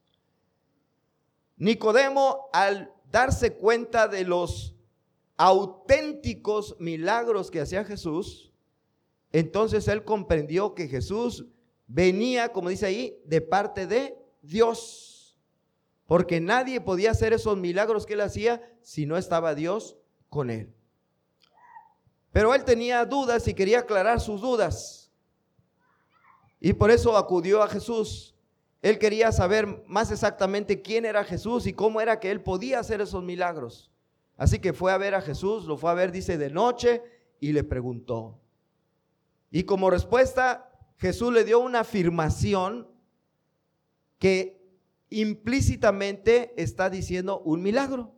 Nicodemo, al darse cuenta de los auténticos milagros que hacía Jesús, entonces él comprendió que Jesús venía, como dice ahí, de parte de Dios, porque nadie podía hacer esos milagros que él hacía si no estaba Dios con él. Pero él tenía dudas y quería aclarar sus dudas, y por eso acudió a Jesús. Él quería saber más exactamente quién era Jesús y cómo era que él podía hacer esos milagros. Así que fue a ver a Jesús, lo fue a ver, dice, de noche, y le preguntó. Y como respuesta, Jesús le dio una afirmación que implícitamente está diciendo un milagro.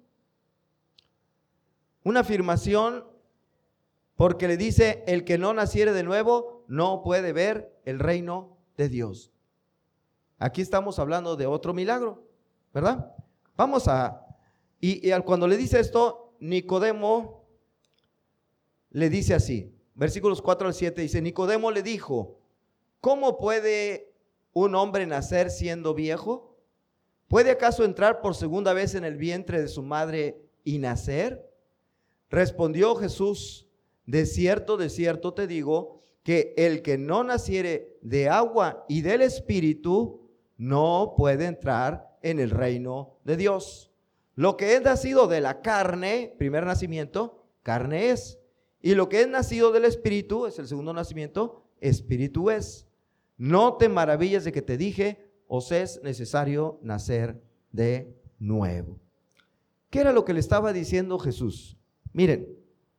Una afirmación porque le dice: el que no naciere de nuevo no puede ver el reino de Dios. Aquí estamos hablando de otro milagro, ¿verdad? Vamos a, y, y cuando le dice esto, Nicodemo le dice así, versículos cuatro al siete, dice: Nicodemo le dijo: ¿cómo puede un hombre nacer siendo viejo? ¿Puede acaso entrar por segunda vez en el vientre de su madre y nacer? Respondió Jesús: de cierto, de cierto te digo, que el que no naciere de agua y del Espíritu no puede entrar en el reino de Dios. Lo que es nacido de la carne, primer nacimiento, carne es. Y lo que es nacido del Espíritu, es el segundo nacimiento, Espíritu es. No te maravilles de que te dije: os es necesario nacer de nuevo. ¿Qué era lo que le estaba diciendo Jesús? Miren,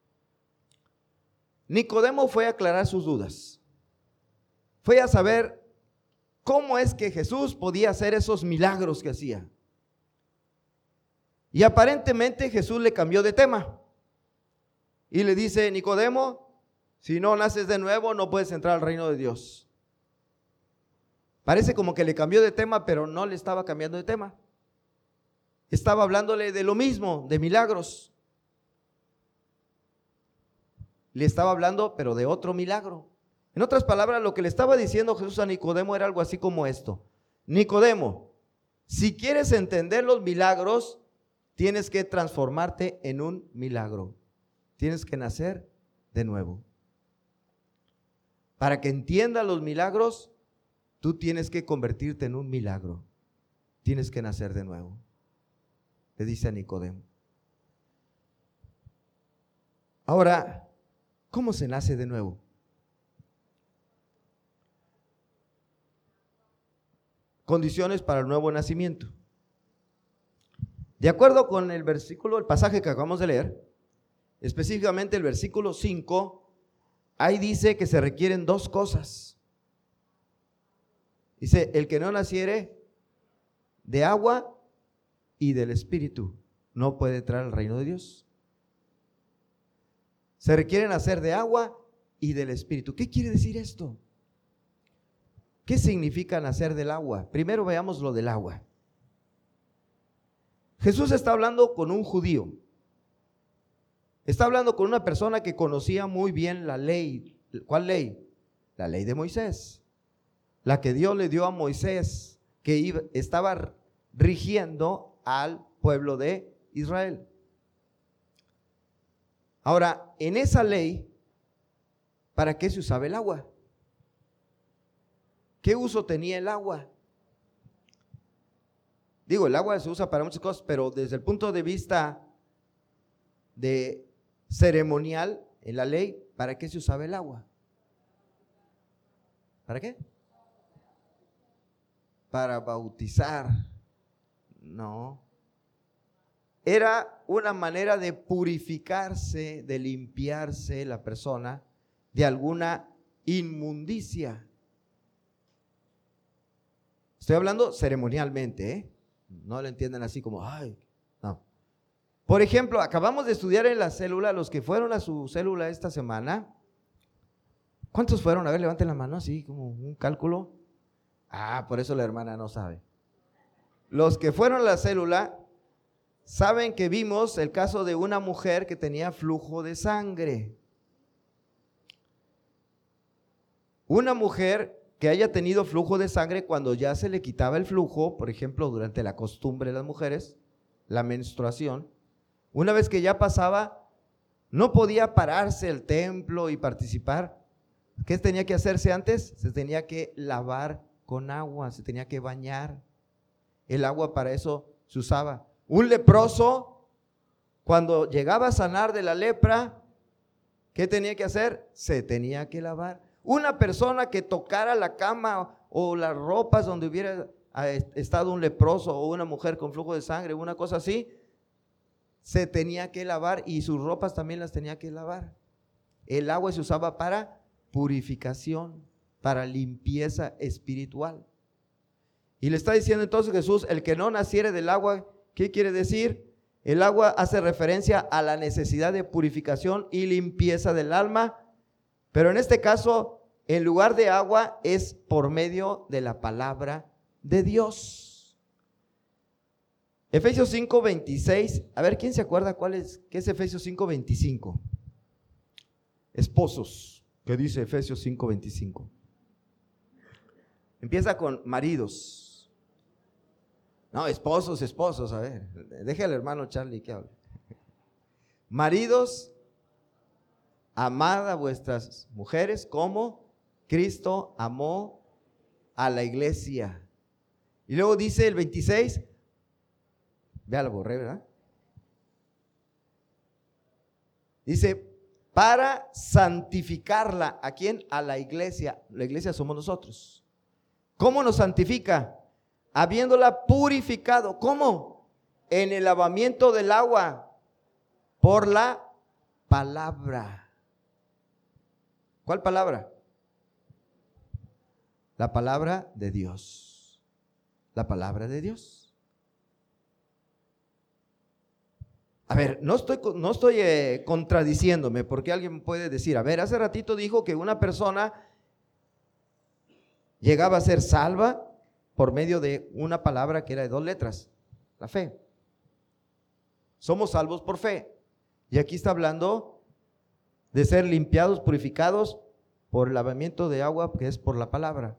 Nicodemo fue a aclarar sus dudas. Fue a saber cómo es que Jesús podía hacer esos milagros que hacía. Y aparentemente Jesús le cambió de tema. Y le dice: Nicodemo, si no naces de nuevo no puedes entrar al reino de Dios. Parece como que le cambió de tema, pero no le estaba cambiando de tema. Estaba hablándole de lo mismo, de milagros. Le estaba hablando, pero de otro milagro. En otras palabras, lo que le estaba diciendo Jesús a Nicodemo era algo así como esto: Nicodemo, si quieres entender los milagros, tienes que transformarte en un milagro. Tienes que nacer de nuevo. Para que entiendas los milagros, tú tienes que convertirte en un milagro. Tienes que nacer de nuevo, le dice a Nicodemo. Ahora, ¿cómo se nace de nuevo? Condiciones para el nuevo nacimiento. De acuerdo con el versículo, el pasaje que acabamos de leer, específicamente el versículo cinco, ahí dice que se requieren dos cosas. Dice: el que no naciere de agua y del Espíritu no puede entrar al reino de Dios. Se requiere nacer de agua y del Espíritu. ¿Qué quiere decir esto? ¿Qué significa nacer del agua? Primero veamos lo del agua. Jesús está hablando con un judío. Está hablando con una persona que conocía muy bien la ley. ¿Cuál ley? La ley de Moisés. La que Dios le dio a Moisés que iba, estaba rigiendo al pueblo de Israel. Ahora, en esa ley, ¿para qué se usaba el agua? ¿Qué uso tenía el agua? Digo, el agua se usa para muchas cosas, pero desde el punto de vista de ceremonial, en la ley, ¿para qué se usaba el agua? ¿Para qué? Para bautizar. No. Era una manera de purificarse, de limpiarse la persona de alguna inmundicia. Estoy hablando ceremonialmente, ¿eh? No lo entiendan así como, ay, no. Por ejemplo, acabamos de estudiar en la célula, los que fueron a su célula esta semana, ¿cuántos fueron? A ver, levanten la mano, así como un cálculo. Ah, por eso la hermana no sabe. Los que fueron a la célula saben que vimos el caso de una mujer que tenía flujo de sangre. Una mujer que haya tenido flujo de sangre cuando ya se le quitaba el flujo, por ejemplo, durante la costumbre de las mujeres, la menstruación, una vez que ya pasaba, no podía pararse el templo y participar. ¿Qué tenía que hacerse antes? Se tenía que lavar con agua, se tenía que bañar. El agua para eso se usaba. Un leproso, cuando llegaba a sanar de la lepra, ¿qué tenía que hacer? Se tenía que lavar. Una persona que tocara la cama o las ropas donde hubiera estado un leproso o una mujer con flujo de sangre, una cosa así, se tenía que lavar y sus ropas también las tenía que lavar. El agua se usaba para purificación, para limpieza espiritual. Y le está diciendo entonces Jesús, el que no naciere del agua, ¿qué quiere decir? El agua hace referencia a la necesidad de purificación y limpieza del alma, pero en este caso, en lugar de agua, es por medio de la palabra de Dios. Efesios cinco veintiséis, a ver, ¿quién se acuerda cuál es? ¿Qué es Efesios cinco veinticinco? Esposos, ¿qué dice Efesios cinco veinticinco? Empieza con maridos. No, esposos, esposos, a ver, deje al hermano Charlie que hable. Maridos, amad a vuestras mujeres como Cristo amó a la iglesia. Y luego dice el veintiséis, vea, lo borré, ¿verdad? Dice, para santificarla, ¿a quién? A la iglesia. La iglesia somos nosotros. ¿Cómo nos santifica? Habiéndola purificado. ¿Cómo? En el lavamiento del agua por la palabra. ¿Cuál palabra? La palabra de Dios. La palabra de Dios. A ver, no estoy, no estoy eh, contradiciéndome, porque alguien puede decir, a ver, hace ratito dijo que una persona llegaba a ser salva por medio de una palabra que era de dos letras, la fe. Somos salvos por fe. Y aquí está hablando de ser limpiados, purificados por el lavamiento de agua, que es por la palabra.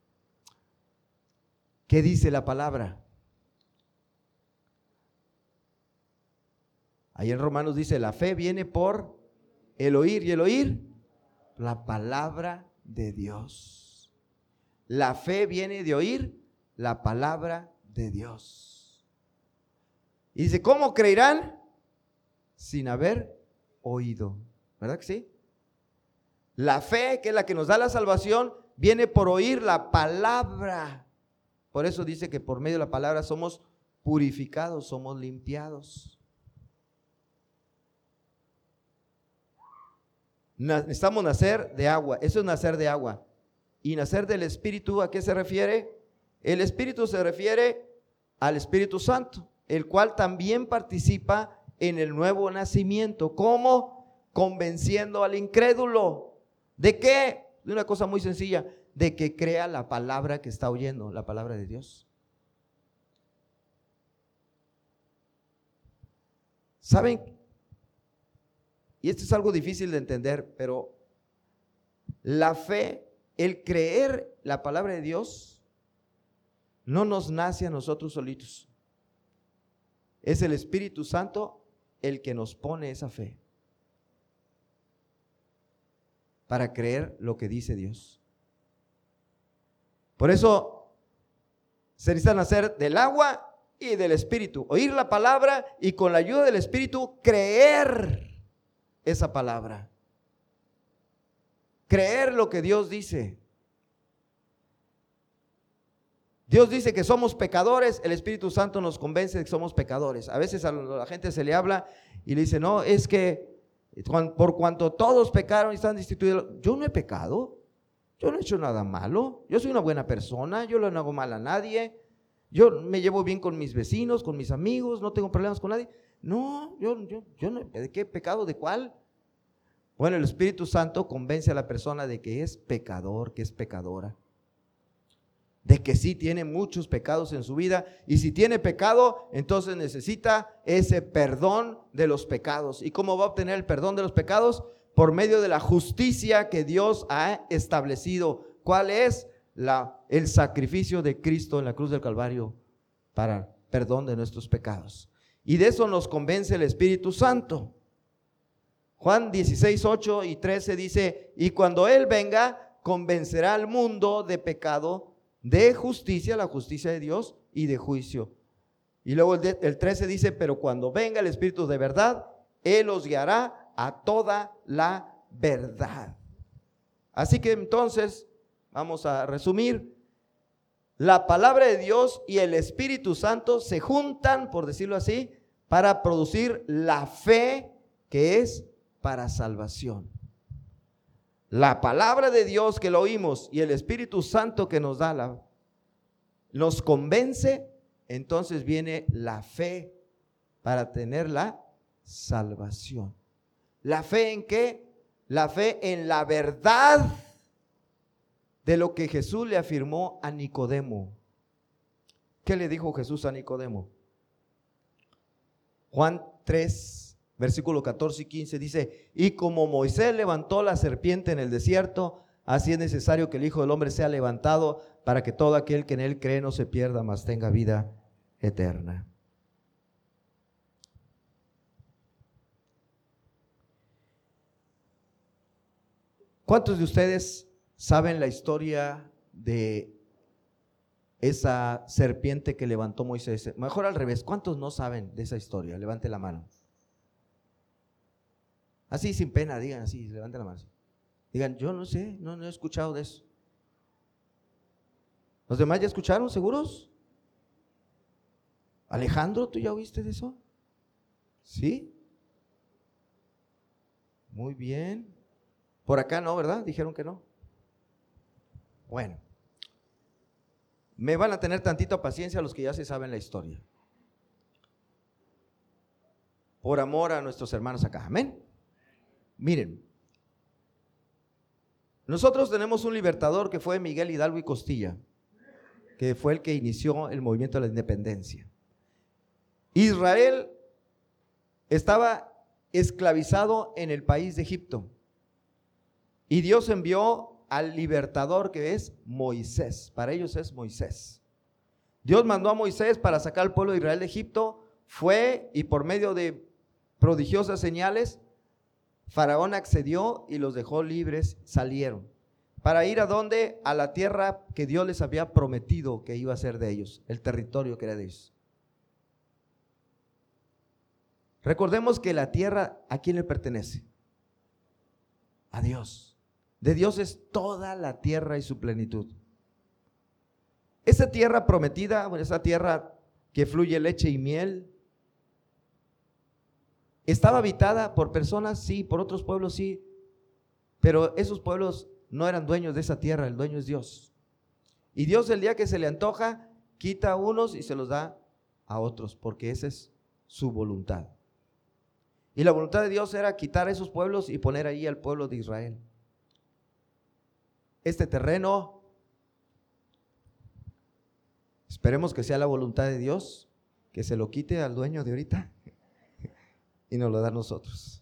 ¿Qué dice la palabra? Ahí en Romanos dice, la fe viene por el oír, y el oír, la palabra de Dios. La fe viene de oír la palabra de Dios. Y dice, ¿cómo creerán? Sin haber oído. ¿Verdad que sí? La fe, que es la que nos da la salvación, viene por oír la palabra. Por eso dice que por medio de la palabra somos purificados, somos limpiados. Necesitamos nacer de agua, eso es nacer de agua. Y nacer del Espíritu, ¿a qué se refiere? El Espíritu se refiere al Espíritu Santo, el cual también participa en el nuevo nacimiento. ¿Cómo? Convenciendo al incrédulo. ¿De qué? De una cosa muy sencilla, de que crea la palabra que está oyendo, la palabra de Dios. ¿Saben? Y esto es algo difícil de entender, pero la fe, el creer la palabra de Dios, no nos nace a nosotros solitos. Es el Espíritu Santo el que nos pone esa fe para creer lo que dice Dios. Por eso se necesita nacer del agua y del Espíritu, oír la palabra y con la ayuda del Espíritu creer esa palabra, creer lo que Dios dice. Dios dice que somos pecadores, el Espíritu Santo nos convence de que somos pecadores. A veces a la gente se le habla y le dice, no, es que por cuanto todos pecaron y están destituidos. Yo no he pecado, yo no he hecho nada malo, yo soy una buena persona, yo no hago mal a nadie, yo me llevo bien con mis vecinos, con mis amigos, no tengo problemas con nadie. No, yo, yo, yo no, ¿de qué pecado? ¿De cuál? Bueno, el Espíritu Santo convence a la persona de que es pecador, que es pecadora, de que sí tiene muchos pecados en su vida, y si tiene pecado, entonces necesita ese perdón de los pecados. ¿Y cómo va a obtener el perdón de los pecados? Por medio de la justicia que Dios ha establecido. ¿Cuál es? La, el sacrificio de Cristo en la cruz del Calvario para perdón de nuestros pecados. Y de eso nos convence el Espíritu Santo. Juan dieciséis, ocho y trece dice, y cuando Él venga, convencerá al mundo de pecado, de justicia, la justicia de Dios, y de juicio. Y luego el, de, el trece dice, pero cuando venga el Espíritu de verdad, Él os guiará a toda la verdad. Así que entonces, vamos a resumir, la palabra de Dios y el Espíritu Santo se juntan, por decirlo así, para producir la fe que es para salvación. La palabra de Dios que lo oímos y el Espíritu Santo que nos da la, nos convence, entonces viene la fe para tener la salvación. ¿La fe en qué? La fe en la verdad de lo que Jesús le afirmó a Nicodemo. ¿Qué le dijo Jesús a Nicodemo? Juan tres, versículo catorce y quince dice, y como Moisés levantó la serpiente en el desierto, así es necesario que el Hijo del Hombre sea levantado para que todo aquel que en él cree no se pierda, mas tenga vida eterna. ¿Cuántos de ustedes saben la historia de esa serpiente que levantó Moisés? Mejor al revés, ¿cuántos no saben de esa historia? Levante la mano. Así sin pena, digan así, levanten la mano. Digan, yo no sé, no, no he escuchado de eso. ¿Los demás ya escucharon, seguros? Alejandro, ¿tú ya oíste de eso? ¿Sí? Muy bien. Por acá no, ¿verdad? Dijeron que no. Bueno, me van a tener tantita paciencia los que ya se saben la historia. Por amor a nuestros hermanos acá, amén. Miren, nosotros tenemos un libertador que fue Miguel Hidalgo y Costilla, que fue el que inició el movimiento de la independencia. Israel estaba esclavizado en el país de Egipto y Dios envió al libertador que es Moisés. Para ellos es Moisés. Dios mandó a Moisés para sacar al pueblo de Israel de Egipto, fue y por medio de prodigiosas señales Faraón accedió y los dejó libres, salieron. ¿Para ir a dónde? A la tierra que Dios les había prometido que iba a ser de ellos, el territorio que era de ellos. Recordemos que la tierra, ¿a quién le pertenece? A Dios. De Dios es toda la tierra y su plenitud. Esa tierra prometida, esa tierra que fluye leche y miel, ¿estaba habitada por personas? Sí, por otros pueblos sí, pero esos pueblos no eran dueños de esa tierra, el dueño es Dios. Y Dios el día que se le antoja, quita a unos y se los da a otros, porque esa es su voluntad. Y la voluntad de Dios era quitar a esos pueblos y poner ahí al pueblo de Israel. Este terreno, esperemos que sea la voluntad de Dios, que se lo quite al dueño de ahorita y nos lo da a nosotros.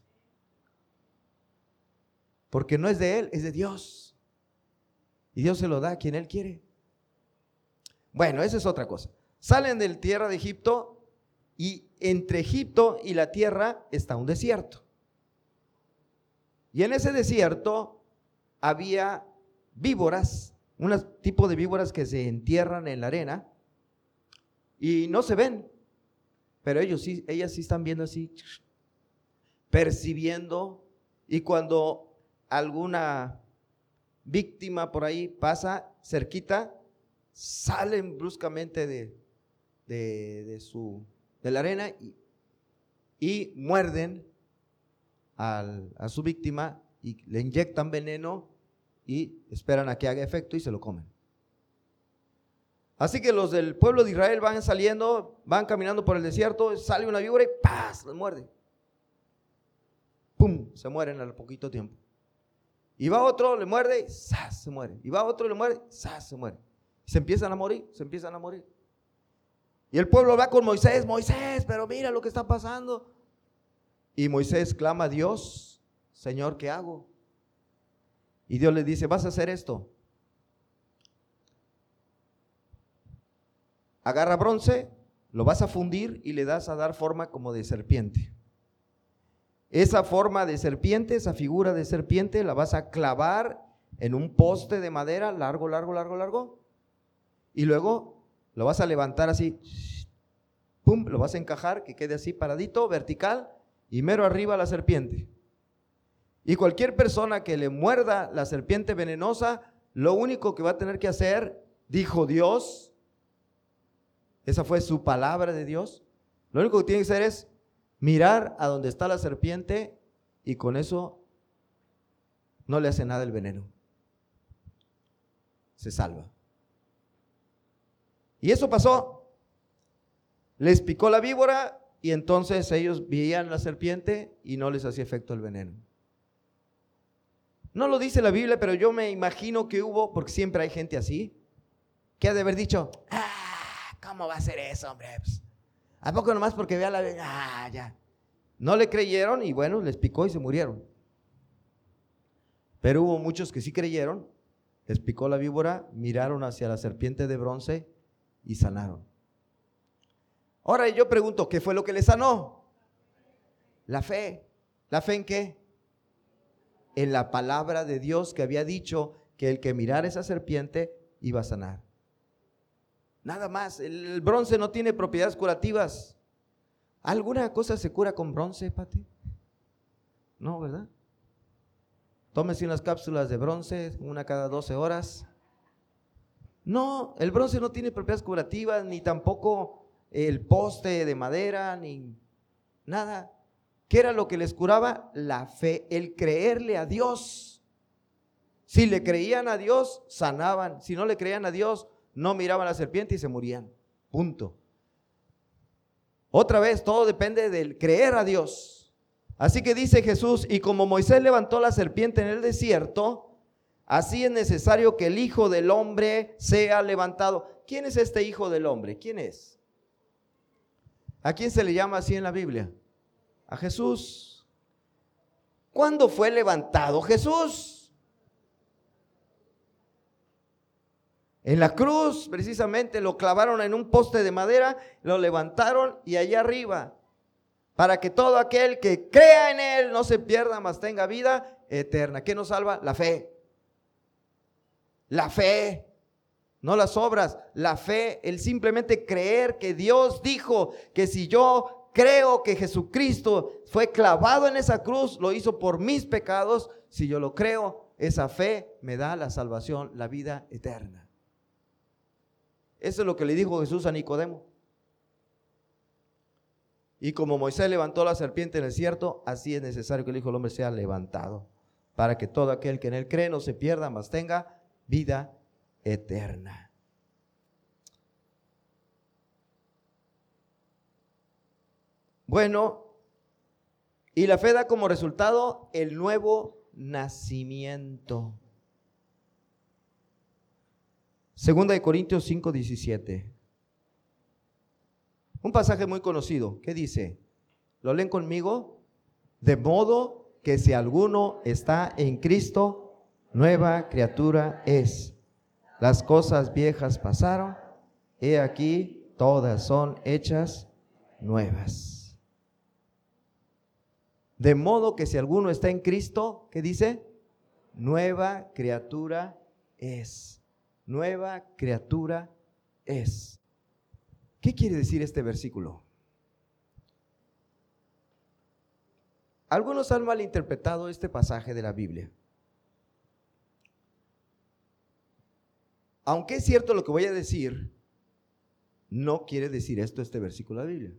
Porque no es de Él, es de Dios. Y Dios se lo da a quien Él quiere. Bueno, esa es otra cosa. Salen de la tierra de Egipto y entre Egipto y la tierra está un desierto. Y en ese desierto había víboras, un tipo de víboras que se entierran en la arena y no se ven, pero ellos sí, ellas sí están viendo así, percibiendo, y cuando alguna víctima por ahí pasa cerquita, salen bruscamente de, de, de, su, de la arena y, y muerden al, a su víctima y le inyectan veneno y esperan a que haga efecto y se lo comen. Así que los del pueblo de Israel van saliendo, van caminando por el desierto, sale una víbora y ¡paz! Les muerde. ¡Pum! Se mueren al poquito tiempo. Y va otro, le muerde y ¡zas! Se muere. Y va otro, le muerde y ¡zas! Se muere. Y se empiezan a morir, se empiezan a morir. Y el pueblo va con Moisés, Moisés, pero mira lo que está pasando. Y Moisés clama a Dios, Señor, ¿qué hago? Y Dios le dice, vas a hacer esto. Agarra bronce, lo vas a fundir y le das a dar forma como de serpiente. Esa forma de serpiente, esa figura de serpiente, la vas a clavar en un poste de madera largo, largo, largo, largo. Y luego lo vas a levantar así, pum, lo vas a encajar, que quede así paradito, vertical, y mero arriba la serpiente. Y cualquier persona que le muerda la serpiente venenosa, lo único que va a tener que hacer, dijo Dios, esa fue su palabra de Dios, lo único que tiene que hacer es mirar a donde está la serpiente y con eso no le hace nada el veneno. Se salva. Y eso pasó. Les picó la víbora y entonces ellos veían la serpiente y no les hacía efecto el veneno. No lo dice la Biblia, pero yo me imagino que hubo, porque siempre hay gente así, que ha de haber dicho, ah, ¿cómo va a ser eso, hombre? Pues, ¿a poco nomás porque vea la víbora? Ah, ya. No le creyeron y bueno, les picó y se murieron. Pero hubo muchos que sí creyeron, les picó la víbora, miraron hacia la serpiente de bronce y sanaron. Ahora yo pregunto, ¿qué fue lo que les sanó? La fe. ¿La fe en qué? En la palabra de Dios que había dicho que el que mirara esa serpiente iba a sanar. Nada más, el bronce no tiene propiedades curativas. ¿Alguna cosa se cura con bronce, Pati? No, ¿verdad? Tómese unas cápsulas de bronce, una cada doce horas. No, el bronce no tiene propiedades curativas, ni tampoco el poste de madera, ni nada. ¿Qué era lo que les curaba? La fe, el creerle a Dios. Si le creían a Dios, sanaban. Si no le creían a Dios, no miraban a la serpiente y se morían. Punto. Otra vez, todo depende del creer a Dios. Así que dice Jesús, y como Moisés levantó la serpiente en el desierto, así es necesario que el Hijo del Hombre sea levantado. ¿Quién es este Hijo del Hombre? ¿Quién es? ¿A quién se le llama así en la Biblia? A Jesús. ¿Cuándo fue levantado Jesús? En la cruz, precisamente, lo clavaron en un poste de madera, lo levantaron y allá arriba, para que todo aquel que crea en Él no se pierda, mas tenga vida eterna. ¿Qué nos salva? La fe. La fe, no las obras, la fe, el simplemente creer que Dios dijo que si yo creo que Jesucristo fue clavado en esa cruz, lo hizo por mis pecados, si yo lo creo, esa fe me da la salvación, la vida eterna. Eso es lo que le dijo Jesús a Nicodemo. Y como Moisés levantó la serpiente en el desierto, así es necesario que el Hijo del Hombre sea levantado, para que todo aquel que en Él cree no se pierda, mas tenga vida eterna. Bueno, y la fe da como resultado el nuevo nacimiento. Segunda de Corintios cinco diecisiete. Un pasaje muy conocido. ¿Qué dice? ¿Lo leen conmigo? De modo que si alguno está en Cristo, nueva criatura es. Las cosas viejas pasaron he aquí, todas son hechas nuevas. De modo que si alguno está en Cristo, ¿qué dice? Nueva criatura es. Nueva criatura es. ¿Qué quiere decir este versículo? Algunos han malinterpretado este pasaje de la Biblia. Aunque es cierto lo que voy a decir, no quiere decir esto este versículo de la Biblia.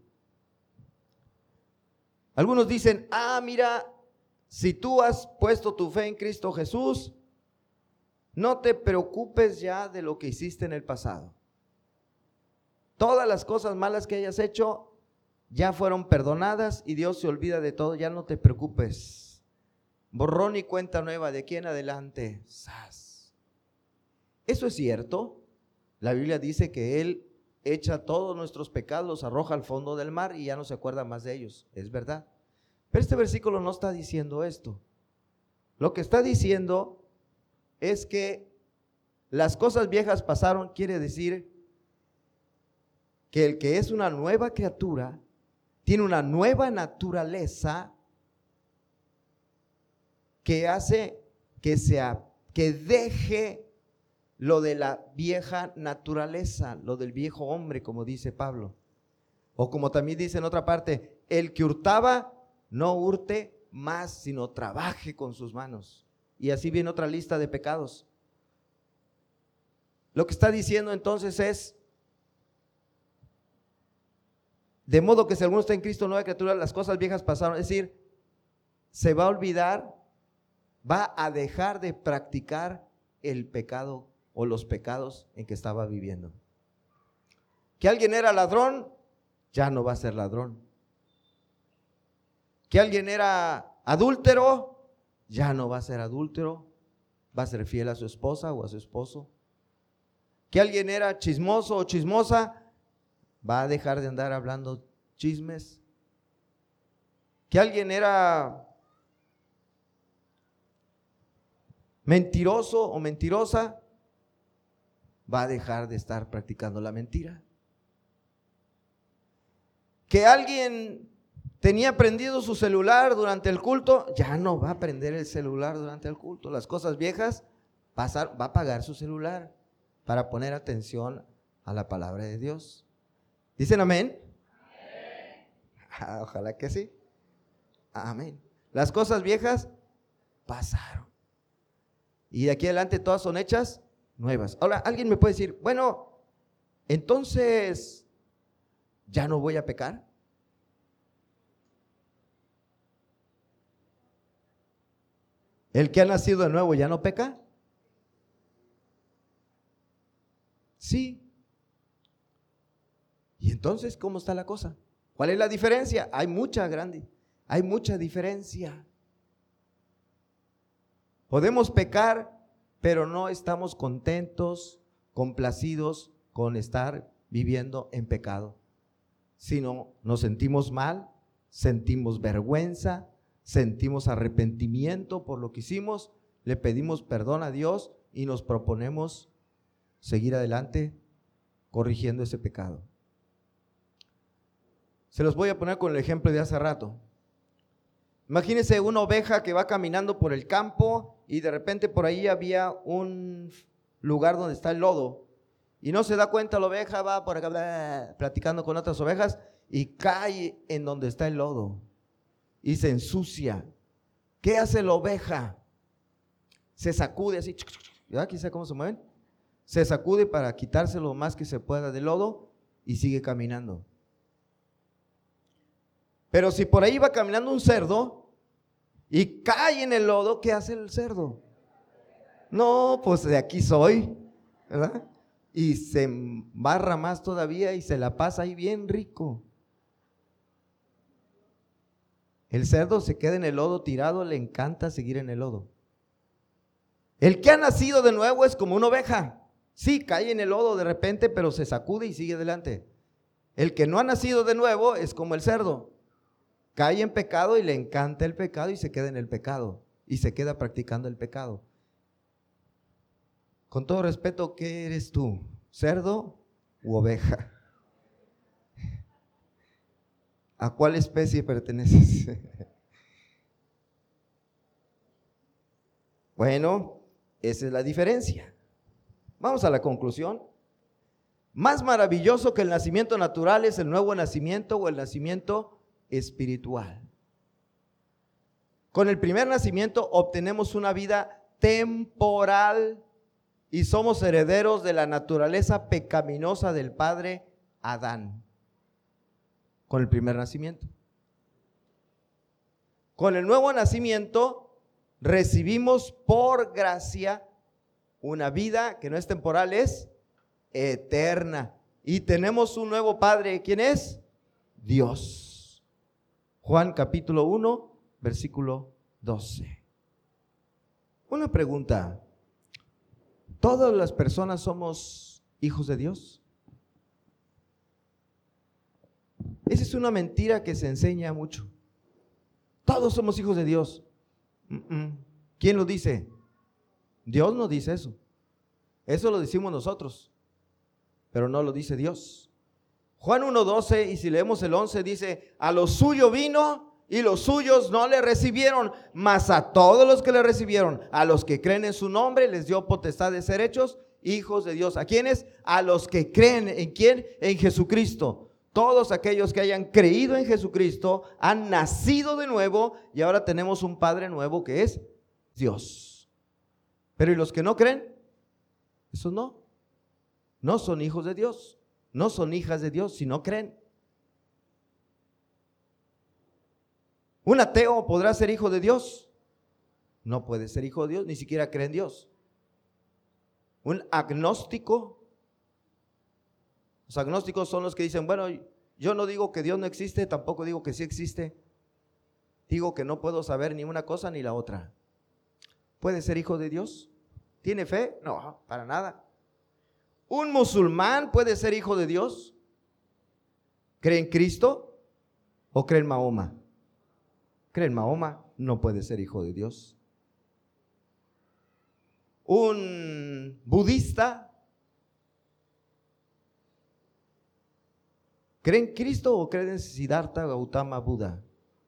Algunos dicen, ah, mira, si tú has puesto tu fe en Cristo Jesús, no te preocupes ya de lo que hiciste en el pasado. Todas las cosas malas que hayas hecho ya fueron perdonadas y Dios se olvida de todo, ya no te preocupes. Borrón y cuenta nueva, de aquí en adelante. ¡Sas! Eso es cierto. La Biblia dice que Él echa todos nuestros pecados, los arroja al fondo del mar y ya no se acuerda más de ellos. Es verdad. Pero este versículo no está diciendo esto. Lo que está diciendo es que las cosas viejas pasaron, quiere decir que el que es una nueva criatura tiene una nueva naturaleza que hace que sea, que deje lo de la vieja naturaleza, lo del viejo hombre, como dice Pablo. O como también dice en otra parte, el que hurtaba, no hurte más, sino trabaje con sus manos. Y así viene otra lista de pecados. Lo que está diciendo entonces es, de modo que si alguno está en Cristo, nueva criatura, las cosas viejas pasaron. Es decir, se va a olvidar, va a dejar de practicar el pecado o los pecados en que estaba viviendo. Que alguien era ladrón, ya no va a ser ladrón. Que alguien era adúltero, ya no va a ser adúltero, va a ser fiel a su esposa o a su esposo. Que alguien era chismoso o chismosa, va a dejar de andar hablando chismes. Que alguien era mentiroso o mentirosa, va a dejar de estar practicando la mentira. Que alguien tenía prendido su celular durante el culto, ya no va a prender el celular durante el culto. Las cosas viejas, pasar, va a apagar su celular para poner atención a la palabra de Dios. ¿Dicen amén? Amén. Ah, ojalá que sí. Amén. Las cosas viejas pasaron. Y de aquí adelante todas son hechas nuevas. Ahora, alguien me puede decir, bueno, entonces, ¿ya no voy a pecar? ¿El que ha nacido de nuevo ya no peca? Sí. ¿Y entonces cómo está la cosa? ¿Cuál es la diferencia? Hay mucha grande, hay mucha diferencia. Podemos pecar, pero no estamos contentos, complacidos con estar viviendo en pecado, sino nos sentimos mal, sentimos vergüenza, sentimos arrepentimiento por lo que hicimos, le pedimos perdón a Dios y nos proponemos seguir adelante corrigiendo ese pecado. Se los voy a poner con el ejemplo de hace rato. Imagínense una oveja que va caminando por el campo y de repente por ahí había un lugar donde está el lodo y no se da cuenta la oveja, va por acá bla, platicando con otras ovejas y cae en donde está el lodo y se ensucia. ¿Qué hace la oveja? Se sacude así, ¿ya? ¿Quién sabe cómo se mueven? Se sacude para quitarse lo más que se pueda del lodo y sigue caminando. Pero si por ahí va caminando un cerdo y cae en el lodo, ¿qué hace el cerdo? No, pues de aquí soy, ¿verdad? Y se embarra más todavía y se la pasa ahí bien rico. El cerdo se queda en el lodo tirado, le encanta seguir en el lodo. El que ha nacido de nuevo es como una oveja. Sí, cae en el lodo de repente, pero se sacude y sigue adelante. El que no ha nacido de nuevo es como el cerdo. Cae en pecado y le encanta el pecado y se queda en el pecado y se queda practicando el pecado. Con todo respeto, ¿qué eres tú? ¿Cerdo u oveja? ¿A cuál especie perteneces? Bueno, esa es la diferencia. Vamos a la conclusión. Más maravilloso que el nacimiento natural es el nuevo nacimiento o el nacimiento espiritual. Con el primer nacimiento obtenemos una vida temporal y somos herederos de la naturaleza pecaminosa del padre Adán. Con el primer nacimiento. Con el nuevo nacimiento recibimos por gracia una vida que no es temporal, es eterna. Y tenemos un nuevo Padre. ¿Quién es? Dios. Juan capítulo uno, versículo doce. Una pregunta. ¿Todas las personas somos hijos de Dios? Esa es una mentira que se enseña mucho. Todos somos hijos de Dios. ¿Quién lo dice? Dios no dice eso. Eso lo decimos nosotros, pero no lo dice Dios. Juan uno doce, y si leemos el once, dice: a lo suyo vino y los suyos no le recibieron, mas a todos los que le recibieron, a los que creen en su nombre, les dio potestad de ser hechos hijos de Dios. ¿A quiénes? A los que creen. ¿En quién? En Jesucristo. Todos aquellos que hayan creído en Jesucristo han nacido de nuevo y ahora tenemos un Padre nuevo que es Dios. Pero ¿y los que no creen? Esos no. No son hijos de Dios, no son hijas de Dios si no creen. ¿Un ateo podrá ser hijo de Dios? No puede ser hijo de Dios, ni siquiera cree en Dios. ¿Un agnóstico? Los agnósticos son los que dicen: bueno, yo no digo que Dios no existe, tampoco digo que sí existe. Digo que no puedo saber ni una cosa ni la otra. ¿Puede ser hijo de Dios? ¿Tiene fe? No, para nada. ¿Un musulmán puede ser hijo de Dios? ¿Cree en Cristo o cree en Mahoma? Cree en Mahoma, no puede ser hijo de Dios. ¿Un budista cree en Cristo o cree en Siddhartha Gautama Buda?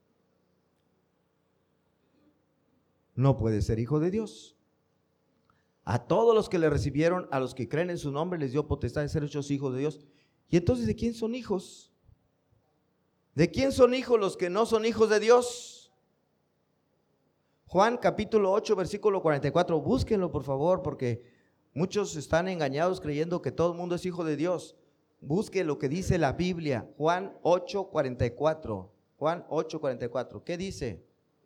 No puede ser hijo de Dios. A todos los que le recibieron, a los que creen en su nombre, les dio potestad de ser hechos hijos de Dios. ¿Y entonces de quién son hijos? ¿De quién son hijos los que no son hijos de Dios? Juan capítulo ocho, versículo cuarenta y cuatro. Búsquenlo por favor, porque muchos están engañados creyendo que todo el mundo es hijo de Dios. Busque lo que dice la Biblia. Juan ocho, cuarenta y cuatro. Juan ocho, cuarenta y cuatro. ¿Qué dice?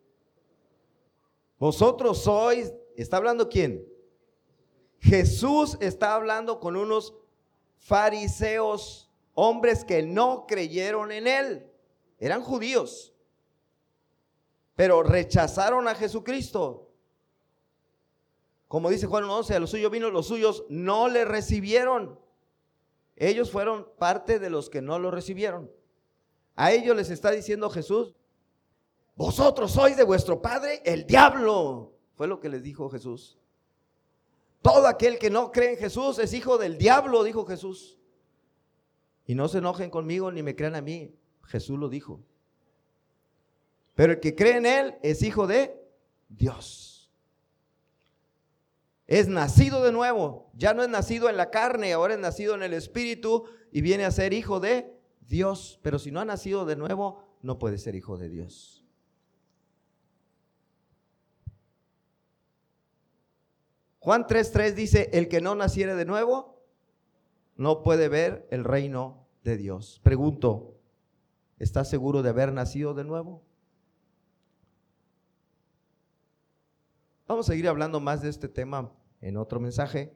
Vosotros sois, ¿está hablando quién? Jesús está hablando con unos fariseos, hombres que no creyeron en él. Eran judíos, pero rechazaron a Jesucristo. Como dice Juan uno once, a los suyos vino, los suyos no le recibieron. Ellos fueron parte de los que no lo recibieron. A ellos les está diciendo Jesús: vosotros sois de vuestro padre el diablo. Fue lo que les dijo Jesús. Todo aquel que no cree en Jesús es hijo del diablo, dijo Jesús. Y no se enojen conmigo ni me crean a mí, Jesús lo dijo. Pero el que cree en él es hijo de Dios. Es nacido de nuevo, ya no es nacido en la carne, ahora es nacido en el espíritu y viene a ser hijo de Dios. Pero si no ha nacido de nuevo, no puede ser hijo de Dios. Juan tres tres dice: el que no naciere de nuevo no puede ver el reino de Dios. Pregunto, ¿estás seguro de haber nacido de nuevo? Vamos a seguir hablando más de este tema en otro mensaje.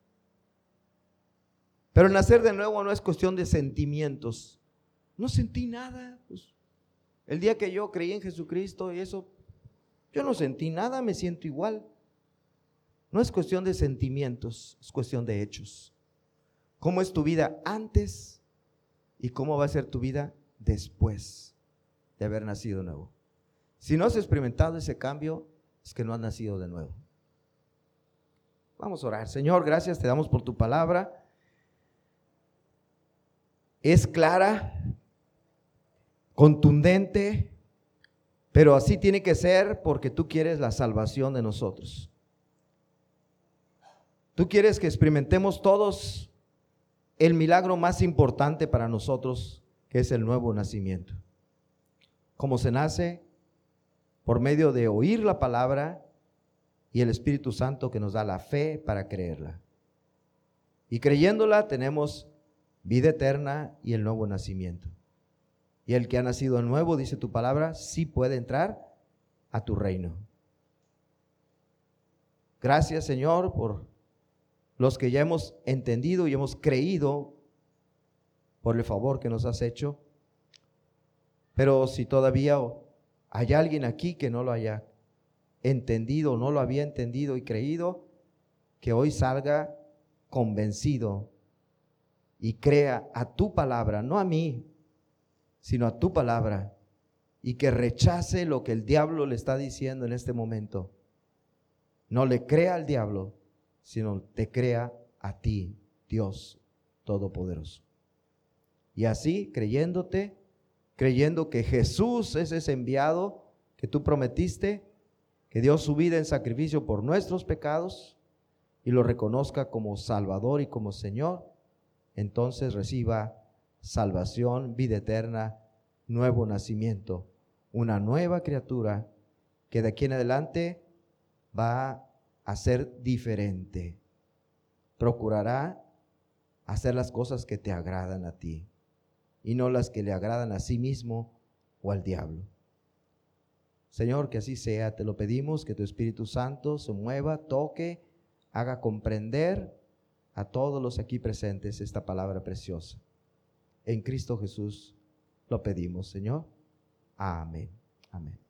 Pero el nacer de nuevo no es cuestión de sentimientos. No sentí nada. Pues, el día que yo creí en Jesucristo y eso, yo no sentí nada, me siento igual. No es cuestión de sentimientos, es cuestión de hechos. ¿Cómo es tu vida antes y cómo va a ser tu vida después de haber nacido de nuevo? Si no has experimentado ese cambio, es que no has nacido de nuevo. Vamos a orar. Señor, gracias te damos por tu palabra. es clara, contundente, pero así tiene que ser porque tú quieres la salvación de nosotros. Tú quieres que experimentemos todos el milagro más importante para nosotros, que es el nuevo nacimiento. Como se nace por medio de oír la palabra y el Espíritu Santo que nos da la fe para creerla. Y creyéndola tenemos vida eterna y el nuevo nacimiento. Y el que ha nacido de nuevo, dice tu palabra, sí puede entrar a tu reino. Gracias, Señor, por los que ya hemos entendido y hemos creído por el favor que nos has hecho. Pero si todavía hay alguien aquí que no lo haya entendido, no lo había entendido y creído, que hoy salga convencido y crea a tu palabra, no a mí, sino a tu palabra, y que rechace lo que el diablo le está diciendo en este momento. No le crea al diablo, sino te crea a ti, Dios Todopoderoso. Y así, creyéndote, creyendo que Jesús es ese enviado que tú prometiste, que dio su vida en sacrificio por nuestros pecados y lo reconozca como Salvador y como Señor, entonces reciba salvación, vida eterna, nuevo nacimiento, una nueva criatura que de aquí en adelante va a ser diferente. Procurará hacer las cosas que te agradan a ti y no las que le agradan a sí mismo o al diablo. Señor, que así sea, te lo pedimos, que tu Espíritu Santo se mueva, toque, haga comprender a todos los aquí presentes esta palabra preciosa. En Cristo Jesús lo pedimos, Señor. Amén. Amén.